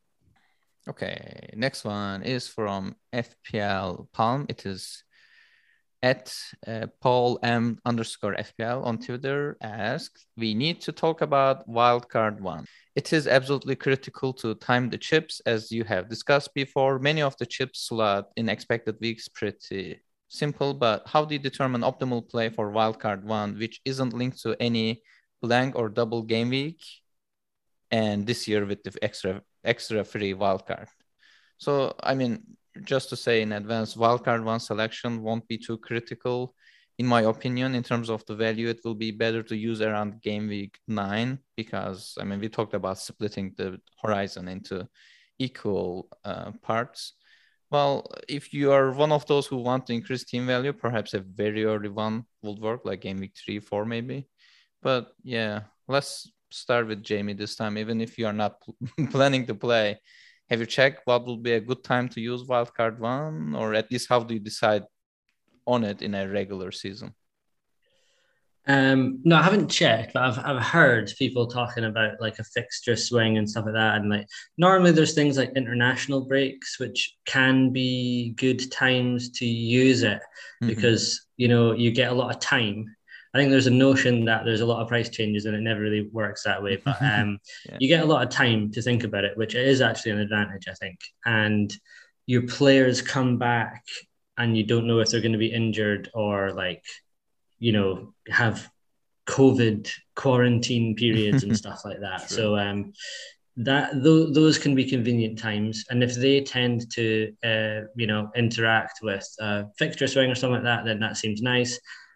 Okay, next one is from F P L Palm. It is at uh, Paul M underscore F P L on Twitter asks, we need to talk about wildcard one. It is absolutely critical to time the chips, as you have discussed before. Many of the chips slot in expected weeks pretty simple, but how do you determine optimal play for wildcard one, which isn't linked to any blank or double game week, and this year with the extra extra free wildcard? So, I mean, just to say in advance, wildcard one selection won't be too critical. In my opinion, in terms of the value, it will be better to use around game week nine because, I mean, we talked about splitting the horizon into equal uh, parts. Well, if you are one of those who want to increase team value, perhaps a very early one would work, like game week three, four maybe. But yeah, let's start with Jamie this time, even if you are not planning to play. Have you checked what will be a good time to use wildcard one, or at least how do you decide on it in a regular season? Um, no, I haven't checked, but I've I've heard people talking about like a fixture swing and stuff like that. And like normally there's things like international breaks, which can be good times to use it mm-hmm. because, you know, you get a lot of time. I think there's a notion that there's a lot of price changes and it never really works that way. But um, yeah. you get a lot of time to think about it, which is actually an advantage, I think. And your players come back and you don't know if they're going to be injured or like, you know, have COVID quarantine periods and stuff like that. True. So um, that th- those can be convenient times. And if they tend to, uh, you know, interact with a fixture swing or something like that, then that seems nice.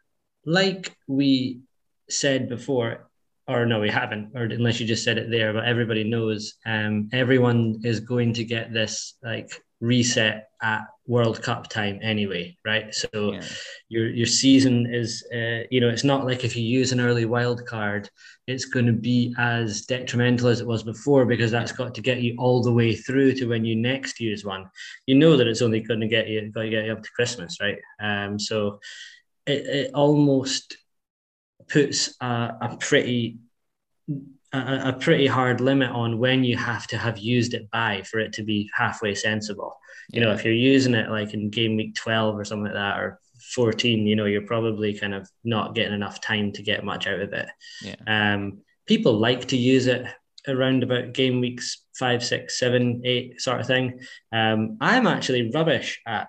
Like we said before, or no, we haven't, or unless you just said it there, but everybody knows um, everyone is going to get this like reset at World Cup time anyway, right? So yeah. your your season is, uh, you know, it's not like if you use an early wild card, it's going to be as detrimental as it was before because that's got to get you all the way through to when you next use one. You know that it's only going to get you, got to get you up to Christmas, right? Um, so it, it almost puts a, a pretty a, a pretty hard limit on when you have to have used it by for it to be halfway sensible. You yeah. know, if you're using it like in game week twelve or something like that, or fourteen, you know, you're probably kind of not getting enough time to get much out of it. Yeah. Um, people like to use it around about game weeks five, six, seven, eight sort of thing. Um, I'm actually rubbish at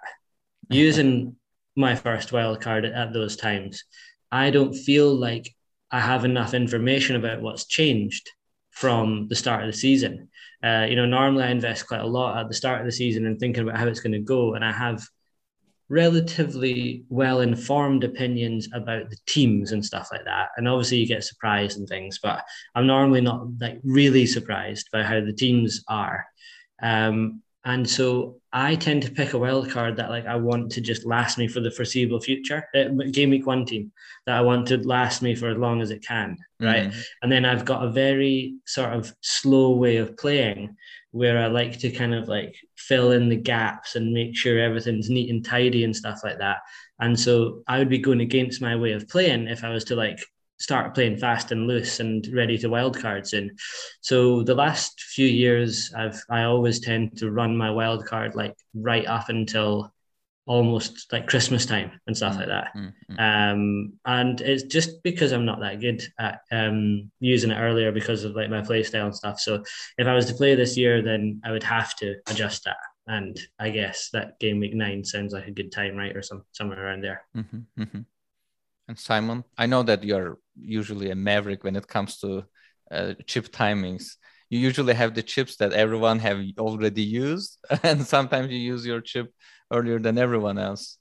using my first wild card at, at those times. I don't feel like I have enough information about what's changed from the start of the season. Uh, you know, normally I invest quite a lot at the start of the season and thinking about how it's going to go. And I have relatively well-informed opinions about the teams and stuff like that. And obviously you get surprised and things, but I'm normally not like really surprised by how the teams are. Um, And so I tend to pick a wild card that like I want to just last me for the foreseeable future. Uh, game week one team that I want to last me for as long as it can, right? Mm-hmm. And then I've got a very sort of slow way of playing where I like to kind of like fill in the gaps and make sure everything's neat and tidy and stuff like that. And so I would be going against my way of playing if I was to like start playing fast and loose and ready to wildcard soon. So the last few years, I've I always tend to run my wildcard like right up until almost like Christmas time and stuff mm, like that. Mm, mm. Um, and it's just because I'm not that good at um, using it earlier because of like my play style and stuff. So if I was to play this year, then I would have to adjust that. And I guess that game week nine sounds like a good time, right? Or some somewhere around there. Mm-hmm, mm-hmm. And Simon, I know that you're usually a maverick when it comes to uh, chip timings. You usually have the chips that everyone have already used, and sometimes you use your chip earlier than everyone else.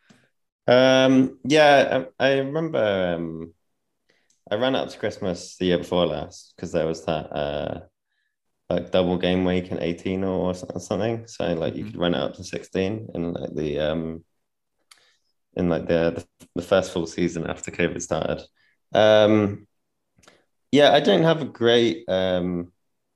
Um, yeah, I, I remember um, I ran up to Christmas the year before last because there was that uh, like double game week in eighteen or something. So like mm-hmm. you could run it up to sixteen in like the um, in like the, the the first full season after COVID started. Um, yeah, I don't have a great um,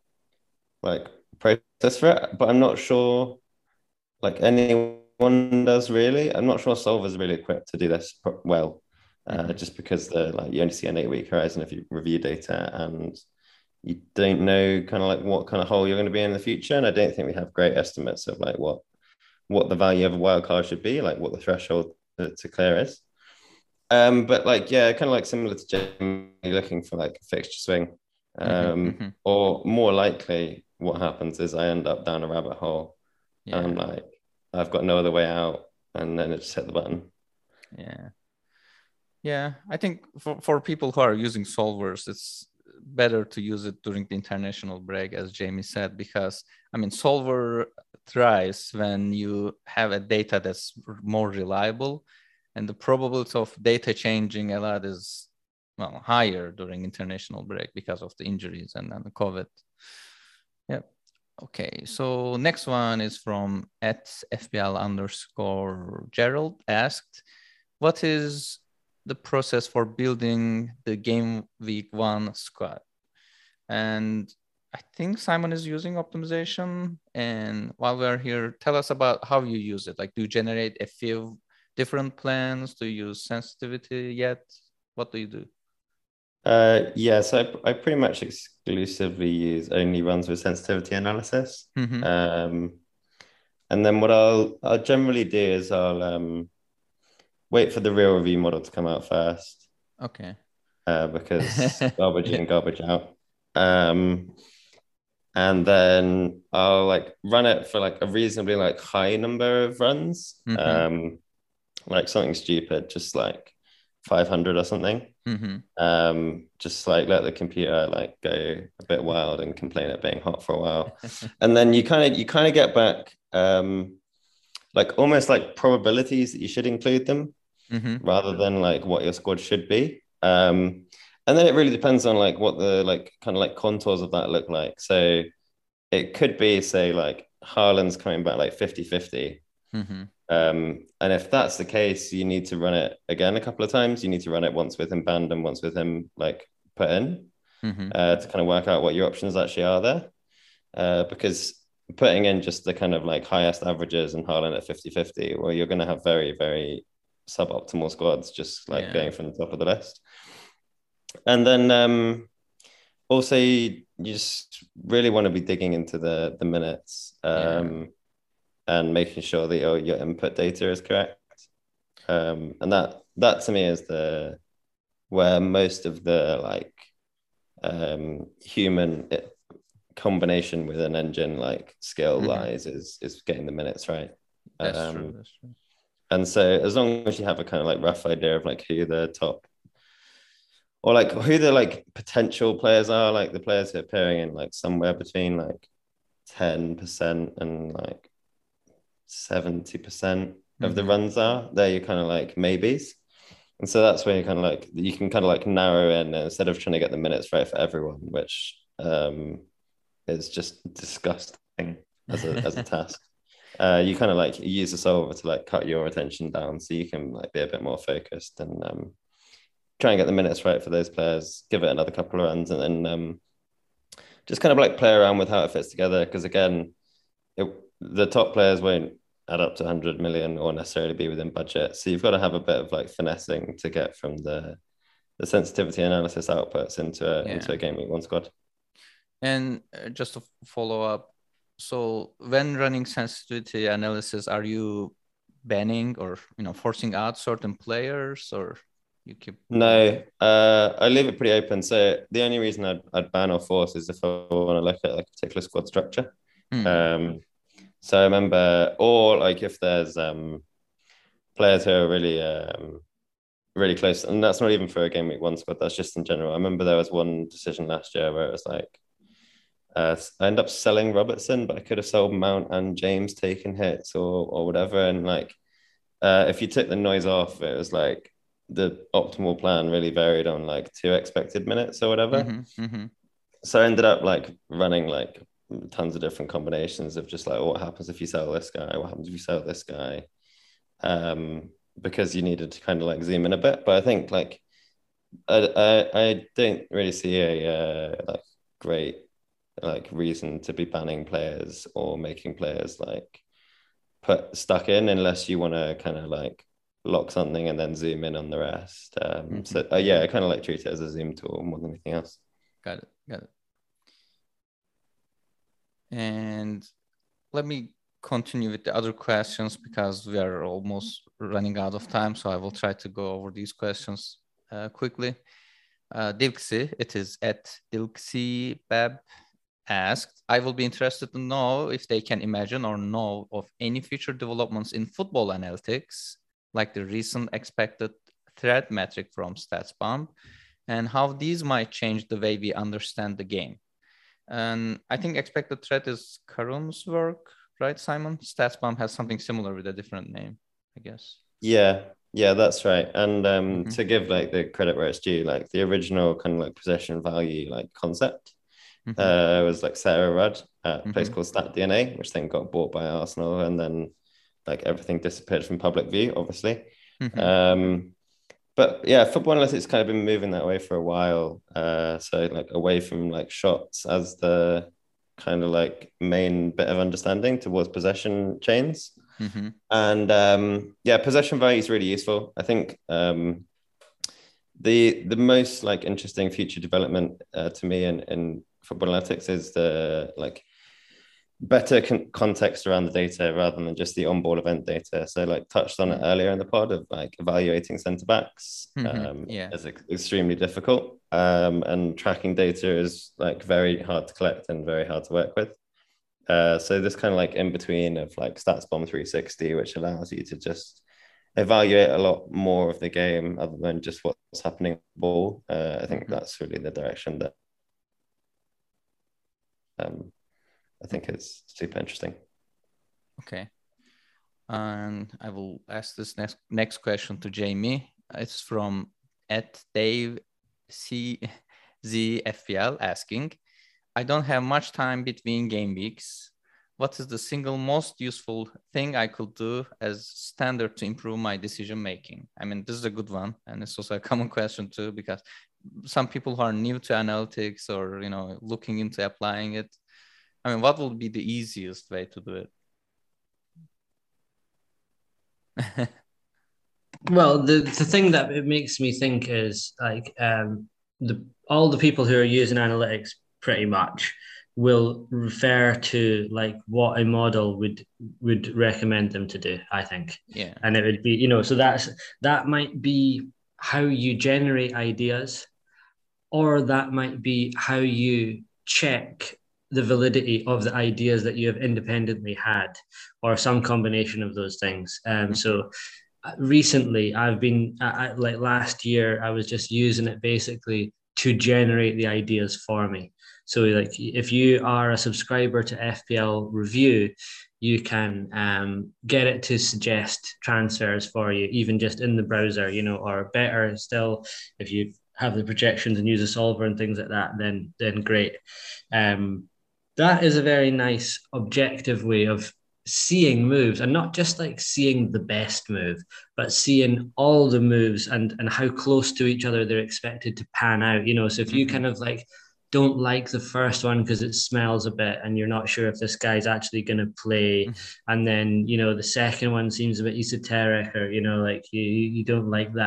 like process for it, but I'm not sure like anyone does really. I'm not sure Solver's really equipped to do this well, uh, mm-hmm. just because the like you only see an eight week horizon if you review data, and you don't know kind of like what kind of hole you're going to be in the future. And I don't think we have great estimates of like what what the value of a wild card should be, like what the threshold to, to clear is. Um, but like yeah, kind of like similar to Jamie, looking for like a fixture swing, um, mm-hmm. or more likely, what happens is I end up down a rabbit hole, yeah. and I'm like, I've got no other way out, and then it just hit the button. Yeah, yeah. I think for, for people who are using solvers, it's better to use it during the international break, as Jamie said, because I mean, solver thrives when you have a data that's more reliable, and the probability of data changing a lot is well higher during international break because of the injuries and then the COVID. Yeah. Okay, so next one is from at F P L underscore Gerald asked, what is the process for building the game week one squad? And I think Simon is using optimization. And while we're here, tell us about how you use it. Like, do you generate a few different plans? Do you use sensitivity yet? What do you do? Uh, yeah, so I, I pretty much exclusively use only runs with sensitivity analysis. Mm-hmm. Um, and then what I'll I'll generally do is I'll um, wait for the real review model to come out first. Okay. Uh, because garbage in, garbage out. Um, and then I'll like run it for like a reasonably like high number of runs. Mm-hmm. Um, like something stupid, just like five hundred or something. Mm-hmm. Um, just like let the computer like go a bit wild and complain at being hot for a while. And then you kind of you kind of get back um like almost like probabilities that you should include them, mm-hmm. rather than like what your squad should be. Um, and then it really depends on like what the like kind of like contours of that look like. So it could be, say, like Haaland's coming back like fifty-fifty. Mm-hmm. Um, and if that's the case, you need to run it again a couple of times. You need to run it once with him banned and once with him like put in, mm-hmm. uh, to kind of work out what your options actually are there. Uh, because putting in just the kind of like highest averages and Haaland at fifty-fifty, well, you're going to have very, very suboptimal squads just like yeah. going from the top of the list. And then um, also you just really want to be digging into the, the minutes. Um, yeah. And making sure that your, your input data is correct. Um, and that that to me is the where most of the like um, human combination with an engine like skill mm-hmm. lies is is getting the minutes right. That's um, true. That's true. And so as long as you have a kind of like rough idea of like who the top or like who the like potential players are, like the players who are appearing in like somewhere between like ten percent and like seventy percent mm-hmm. of the runs are, they're your kind of like maybes. And so that's where you kind of like, you can kind of like narrow in instead of trying to get the minutes right for everyone, which um, is just disgusting as a, as a task. Uh, you kind of like use the solver to like cut your attention down so you can like be a bit more focused and um, try and get the minutes right for those players, give it another couple of runs, and then um, just kind of like play around with how it fits together. Because again, it, the top players won't add up to one hundred million or necessarily be within budget. So you've got to have a bit of like finessing to get from the the sensitivity analysis outputs into a Yeah. into a game week one squad. And uh, just to follow up, so when running sensitivity analysis, are you banning or you know forcing out certain players, or you keep? No, uh, I leave it pretty open. So the only reason I'd, I'd ban or force is if I want to look at like a particular squad structure. Hmm. Um, so I remember, or like if there's um, players who are really um, really close, and that's not even for a game week one squad. That's just in general. I remember there was one decision last year where it was like uh, I ended up selling Robertson, but I could have sold Mount and James taking hits or or whatever. And like uh, if you took the noise off, it was like the optimal plan really varied on like two expected minutes or whatever. Mm-hmm, mm-hmm. So I ended up like running like tons of different combinations of just like what happens if you sell this guy, what happens if you sell this guy, um, because you needed to kind of like zoom in a bit. But I think like I I, I don't really see a uh, like great like reason to be banning players or making players like put stuck in unless you want to kind of like lock something and then zoom in on the rest. Um, mm-hmm. So uh, yeah, I kind of like treat it as a zoom tool more than anything else. Got it. Got it. And let me continue with the other questions because we are almost running out of time. So I will try to go over these questions uh, quickly. Uh, Dilksi, it is at Dilksi Bab asked, I will be interested to know if they can imagine or know of any future developments in football analytics, like the recent expected threat metric from StatsBomb, and how these might change the way we understand the game. And I think expected threat is Karun's work, right, Simon? StatsBomb has something similar with a different name, I guess. Yeah, yeah, that's right. And um, mm-hmm. to give like the credit where it's due, like the original kind of like possession value like concept mm-hmm. uh, was like Sarah Rudd at a mm-hmm. place called StatDNA, which then got bought by Arsenal, and then like everything disappeared from public view, obviously. Mm-hmm. Um, but yeah, football analytics kind of been moving that way for a while. Uh, so like away from like shots as the kind of like main bit of understanding towards possession chains. Mm-hmm. And um, yeah, possession value is really useful. I think um, the the most like interesting future development uh, to me in, in football analytics is the like better con- context around the data rather than just the on-ball event data. So like touched on it earlier in the pod of like evaluating centre backs mm-hmm. um, yeah. is ex- extremely difficult. Um, and tracking data is like very hard to collect and very hard to work with. Uh, so this kind of like in between of like StatsBomb three sixty, which allows you to just evaluate a lot more of the game other than just what's happening on the ball. Uh, I think mm-hmm. that's really the direction that um, I think is super interesting. Okay. And I will ask this next next question to Jamie. It's from at Dave C Z F P L asking, I don't have much time between game weeks. What is the single most useful thing I could do as standard to improve my decision making? I mean, this is a good one, and it's also a common question too, because some people who are new to analytics or, you know, looking into applying it, I mean, what would be the easiest way to do it? Well, the, the thing that it makes me think is like um, the all the people who are using analytics pretty much will refer to like what a model would would recommend them to do, I think. Yeah. And it would be, you know, so that's that might be how you generate ideas, or that might be how you check the validity of the ideas that you have independently had, or some combination of those things. Um, mm-hmm. So recently I've been, I, like last year, I was just using it basically to generate the ideas for me. So like if you are a subscriber to F P L Review, you can um, get it to suggest transfers for you, even just in the browser, you know, or better still, if you have the projections and use a solver and things like that, then then great. Um, that is a very nice objective way of seeing moves, and not just like seeing the best move, but seeing all the moves and and how close to each other they're expected to pan out, you know. So if mm-hmm. you kind of like don't like the first one because it smells a bit and you're not sure if this guy's actually going to play, mm-hmm. and then, you know, the second one seems a bit esoteric, or, you know, like you you don't like that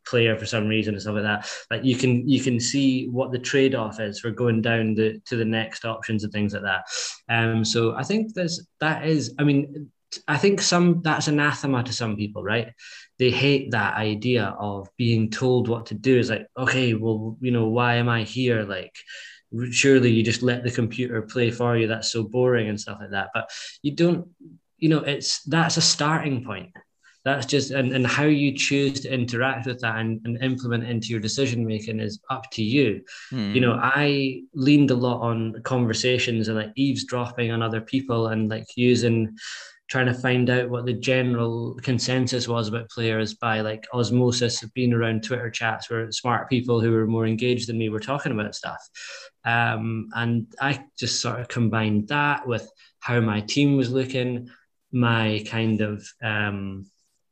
player for some reason and stuff like that. Like you can you can see what the trade-off is for going down the to the next options and things like that. Um, so I think there's that is. I mean, I think some that's anathema to some people, right? They hate that idea of being told what to do. It's like, okay, well, you know, why am I here? Like, surely you just let the computer play for you. That's so boring and stuff like that. But you don't, you know, it's that's a starting point. That's just and, and how you choose to interact with that and, and implement into your decision making is up to you. Hmm. You know, I leaned a lot on conversations and like eavesdropping on other people and like using trying to find out what the general consensus was about players by like osmosis of being around Twitter chats where smart people who were more engaged than me were talking about stuff. Um, and I just sort of combined that with how my team was looking, my kind of um,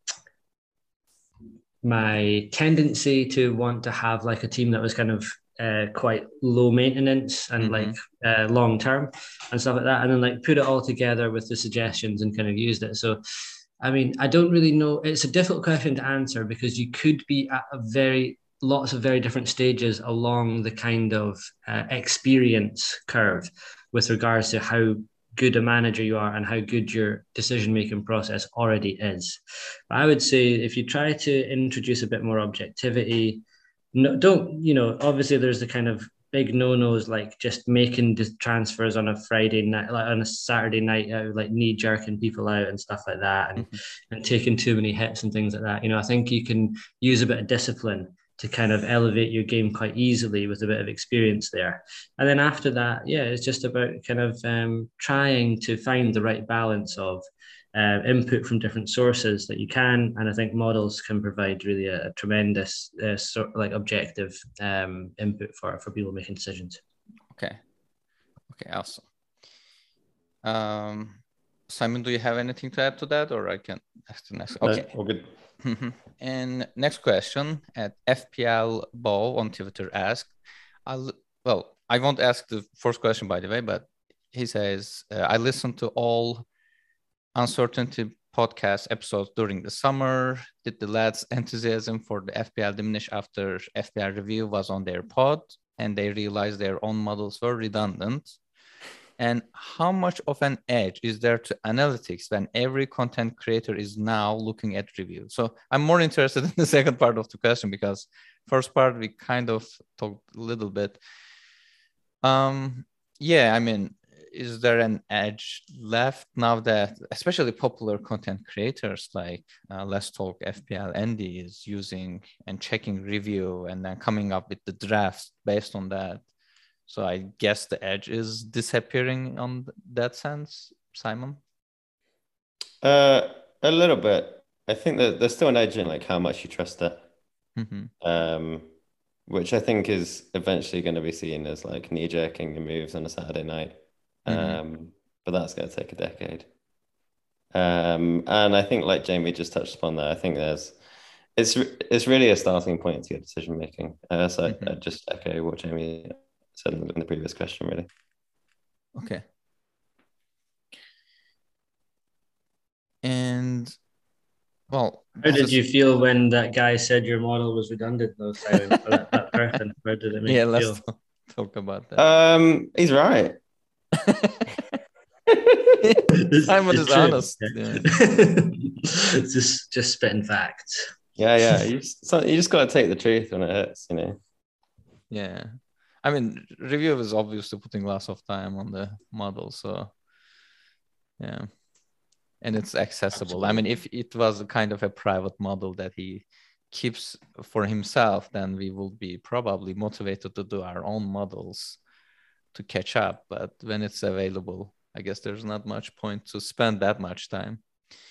my tendency to want to have like a team that was kind of uh, quite low maintenance and mm-hmm. like uh, long term and stuff like that, and then like put it all together with the suggestions and kind of used it. So, I mean, I don't really know. It's a difficult question to answer because you could be at a very lots of very different stages along the kind of uh, experience curve with regards to how good a manager you are and how good your decision-making process already is. But I would say if you try to introduce a bit more objectivity, no, don't, you know, obviously there's the kind of big no-nos like just making the transfers on a Friday night, like on a Saturday night out, like knee-jerking people out and stuff like that and, mm-hmm. and taking too many hits and things like that. You know, I think you can use a bit of discipline to kind of elevate your game quite easily with a bit of experience there. And then after that, yeah, it's just about kind of um, trying to find the right balance of uh, input from different sources that you can. And I think models can provide really a, a tremendous uh, sort of like objective um, input for, for people making decisions. Okay. Okay, awesome. Um, Simon, do you have anything to add to that, or I can ask the next? Okay. No, all good. And next question at F P L Bo on Twitter asked, I'll, well, I won't ask the first question, by the way, but he says, uh, I listened to all Uncertainty podcast episodes during the summer. Did the lads' enthusiasm for the F P L diminish after F P L review was on their pod and they realized their own models were redundant? And how much of an edge is there to analytics when every content creator is now looking at review? So I'm more interested in the second part of the question because first part we kind of talked a little bit. Um, yeah, I mean, is there an edge left now that especially popular content creators like uh, Let's Talk F P L Andy is using and checking review and then coming up with the drafts based on that? So I guess the edge is disappearing on that sense, Simon? Uh, a little bit. I think that there's still an edge in like how much you trust it, mm-hmm. um, which I think is eventually going to be seen as like knee-jerking your moves on a Saturday night. Mm-hmm. Um, but that's going to take a decade. Um, and I think like Jamie just touched upon that, I think there's it's it's really a starting point to your decision making. Uh, so mm-hmm. I, I just echo what Jamie said in the previous question, really. Okay. And well, how did you feel when that guy said your model was redundant though, Simon? that, that person, how did it make yeah, you let's feel? talk about that. Um, he's right. Simon is true. honest. Yeah. It's just just spitting facts. Yeah, yeah. You just, so you just got to take the truth when it hurts, you know. Yeah, I mean, review is obviously putting lots of time on the model, so yeah, and it's accessible. Absolutely. I mean, if it was a kind of a private model that he keeps for himself, then we would be probably motivated to do our own models to catch up. But when it's available, I guess there's not much point to spend that much time.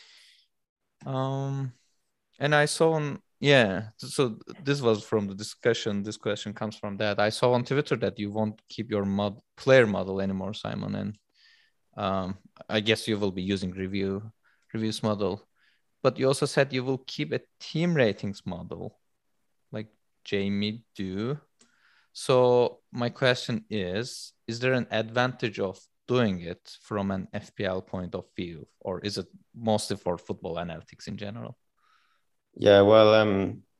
Um, and I saw on, yeah, so this was from the discussion. This question comes from that. I saw on Twitter that you won't keep your mod player model anymore, Simon. And um, I guess you will be using review reviews model. But you also said you will keep a team ratings model, like Jamie do. So my question is, is there an advantage of doing it from an F P L point of view, or is it mostly for football analytics in general? Yeah, well, um,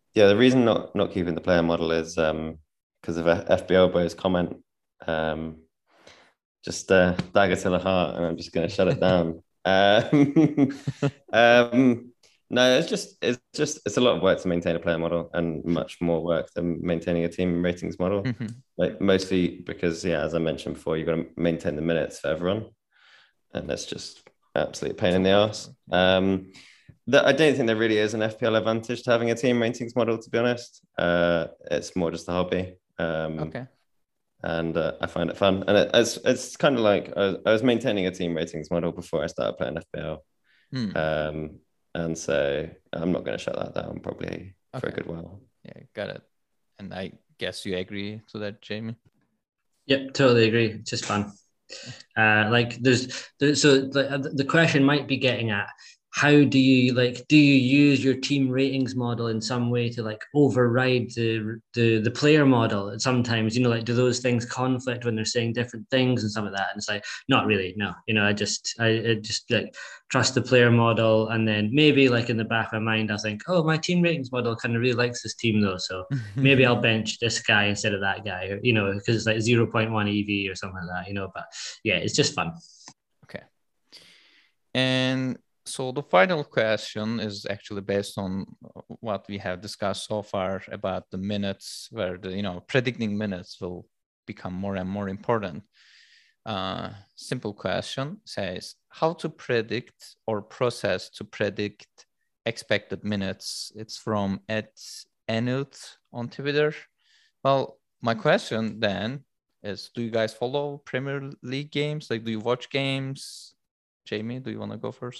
yeah, the reason not not keeping the player model is um because of F B Elbow's comment. Um, just uh, dagger to the heart, and I'm just going to shut it down. Um, um, no, it's just it's just it's a lot of work to maintain a player model, and much more work than maintaining a team ratings model. Mm-hmm. Like mostly because, yeah, as I mentioned before, you've got to maintain the minutes for everyone, and that's just absolute pain in the ass. Um, that I don't think there really is an F P L advantage to having a team ratings model. To be honest, uh, it's more just a hobby. Um, okay. And uh, I find it fun, and it, it's it's kind of like I was, I was maintaining a team ratings model before I started playing F P L, Mm. um, and so I'm not going to shut that down probably okay. for a good while. Yeah, got it. And I guess you agree to that, Jamie? Yep, totally agree. It's just fun. Uh, like there's, there's so the, the question might be getting at, how do you like do you use your team ratings model in some way to like override the the the player model? And sometimes, you know, like do those things conflict when they're saying different things and some of that? And it's like, not really, no. You know, I just I, I just like trust the player model, and then maybe like in the back of my mind I think, oh, my team ratings model kind of really likes this team though, so maybe I'll bench this guy instead of that guy, or, you know, because it's like zero point one E V or something like that, you know. But yeah, it's just fun. Okay. And so the final question is actually based on what we have discussed so far about the minutes, where the, you know, predicting minutes will become more and more important. Uh, simple question says, how to predict or process to predict expected minutes. It's from at Enut on Twitter. Well, my question then is, do you guys follow Premier League games? Like, do you watch games? Jamie, do you want to go first?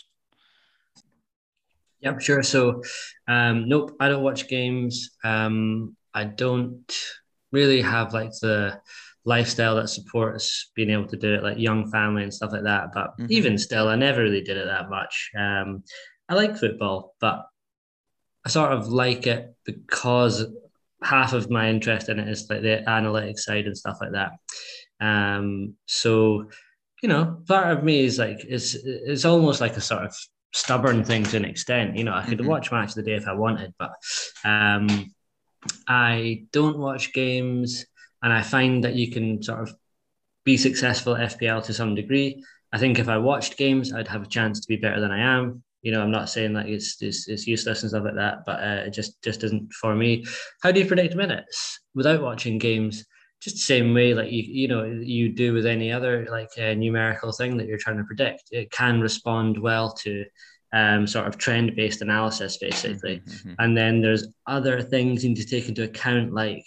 Yep, sure. So, um, nope, I don't watch games. Um, I don't really have like the lifestyle that supports being able to do it, like young family and stuff like that. But mm-hmm. even still, I never really did it that much. Um, I like football, but I sort of like it because half of my interest in it is like the analytics side and stuff like that. Um, so, you know, part of me is like, it's, it's almost like a sort of stubborn thing to an extent. You know, I could mm-hmm. watch Match of the Day if I wanted, but um, I don't watch games, and I find that you can sort of be successful at F P L to some degree. I think if I watched games, I'd have a chance to be better than I am. You know, I'm not saying that it's it's, it's useless and stuff like that, but uh, it just just isn't for me. How do you predict minutes without watching games? Just the same way, like you you know you do with any other like uh, numerical thing that you're trying to predict. It can respond well to um, sort of trend-based analysis, basically. Mm-hmm. And then there's other things you need to take into account, like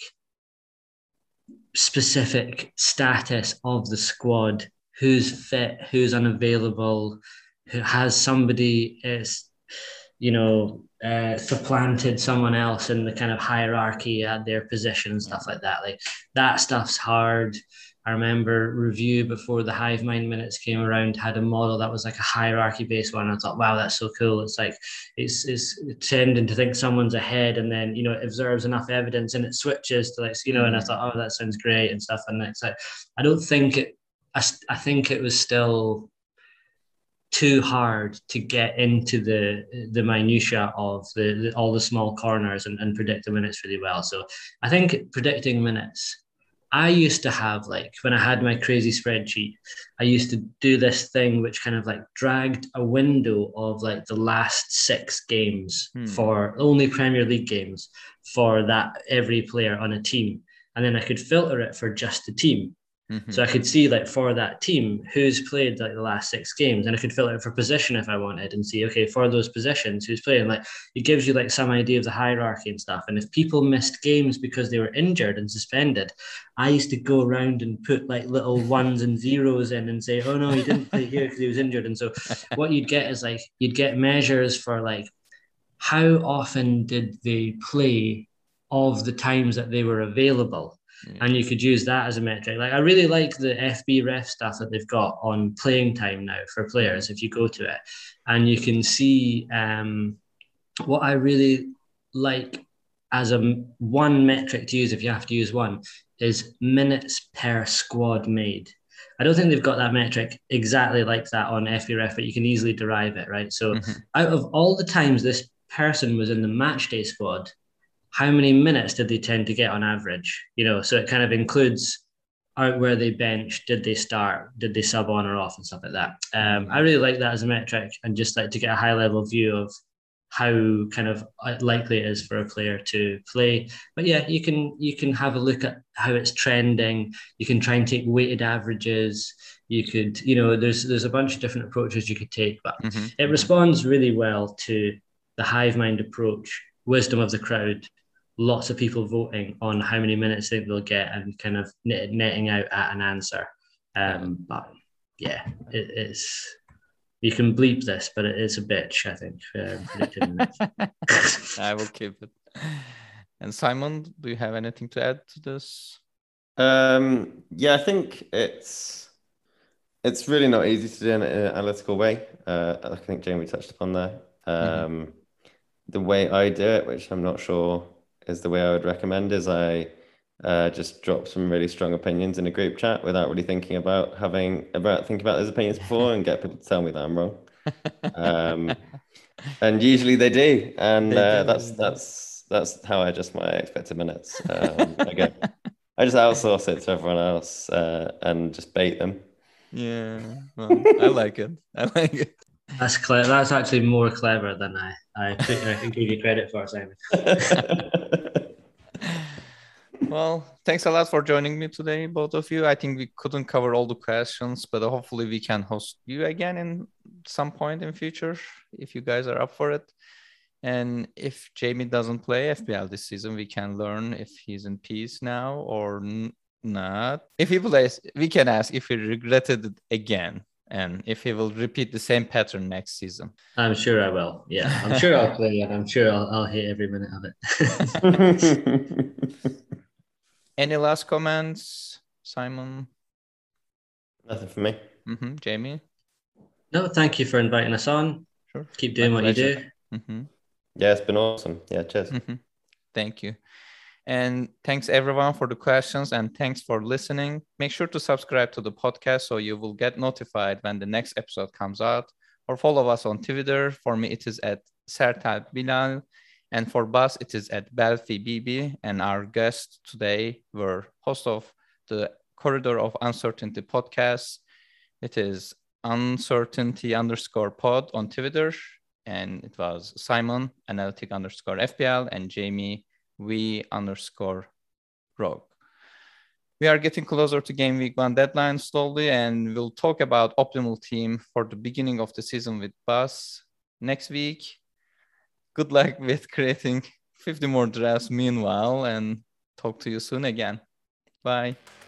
specific status of the squad, who's fit, who's unavailable, who has somebody is, you know, uh, supplanted someone else in the kind of hierarchy at their position and stuff like that. Like that stuff's hard. I remember Review before the Hive Mind minutes came around had a model that was like a hierarchy based one. I thought, wow, that's so cool. It's like it's it's tending to think someone's ahead, and then you know it observes enough evidence and it switches to like you know. Mm. And I thought, oh, that sounds great and stuff. And it's like I don't think it. I, I think it was still too hard to get into the the minutia of the, the all the small corners and, and predict the minutes really well. So I think predicting minutes. I used to have like when I had my crazy spreadsheet, I used to do this thing which kind of like dragged a window of like the last six games hmm. for only Premier League games for that every player on a team. And then I could filter it for just the team. Mm-hmm. So I could see like for that team who's played like the last six games, and I could filter it for position if I wanted and see, okay, for those positions who's playing. Like it gives you like some idea of the hierarchy and stuff. And if people missed games because they were injured and suspended, I used to go around and put like little ones and zeros in and say, oh no, he didn't play here because he was injured. And so what you'd get is like you'd get measures for like how often did they play of the times that they were available. Yeah. And you could use that as a metric. Like I really like the F B ref stuff that they've got on playing time now for players. If you go to it, and you can see um, what I really like as a one metric to use, if you have to use one, is minutes per squad made. I don't think they've got that metric exactly like that on F B ref, but you can easily derive it, right? So mm-hmm. out of all the times this person was in the match day squad, how many minutes did they tend to get on average? You know, so it kind of includes out where they bench, did they start, did they sub on or off, and stuff like that. Um, I really like that as a metric, and just like to get a high level view of how kind of likely it is for a player to play. But yeah, you can you can have a look at how it's trending. You can try and take weighted averages. You could, you know, there's there's a bunch of different approaches you could take, but mm-hmm. it mm-hmm. responds really well to the hive mind approach, wisdom of the crowd, lots of people voting on how many minutes they will get and kind of net, netting out at an answer. Um, but yeah, it, it's, you can bleep this, but it is a bitch, I think. Uh, I will keep it. And Simon, do you have anything to add to this? Um, yeah, I think it's it's really not easy to do in an analytical way. Uh, I think Jamie touched upon that. Um, mm-hmm. The way I do it, which I'm not sure is the way I would recommend, is I uh, just drop some really strong opinions in a group chat without really thinking about having about thinking about those opinions before, and get people to tell me that I'm wrong. Um, and usually they do, and they uh, do, that's that's that's how I adjust my expected minutes. Um, again, I just outsource it to everyone else uh, and just bait them. Yeah, well, I like it. I like it. That's clever. That's actually more clever than I I, I can give you credit for, Simon. Well, thanks a lot for joining me today, both of you. I think we couldn't cover all the questions, but hopefully we can host you again in some point in future if you guys are up for it. And if Jamie doesn't play F P L this season, we can learn if he's in peace now or n- not. If he plays, we can ask if he regretted it again and if he will repeat the same pattern next season. I'm sure I will. Yeah, I'm sure I'll play and I'm sure I'll, I'll hate every minute of it. Any last comments, Simon? Nothing for me. Mm-hmm. Jamie? No, thank you for inviting us on. Sure. Keep doing My what pleasure. You do. Mm-hmm. Yeah, it's been awesome. Yeah, cheers. Mm-hmm. Thank you. And thanks everyone for the questions and thanks for listening. Make sure to subscribe to the podcast so you will get notified when the next episode comes out, or follow us on Twitter. For me, it is at Sertal Bilal. And for Bas, it is at Belfi B B. And our guests today were host of the Corridor of Uncertainty podcast. It is uncertainty underscore pod on Twitter. And it was Simon, analytic underscore F P L, and Jamie, V underscore Rogue. We are getting closer to game week one deadline slowly, and we'll talk about optimal team for the beginning of the season with Bas next week. Good luck with creating fifty more drafts meanwhile, and talk to you soon again. Bye.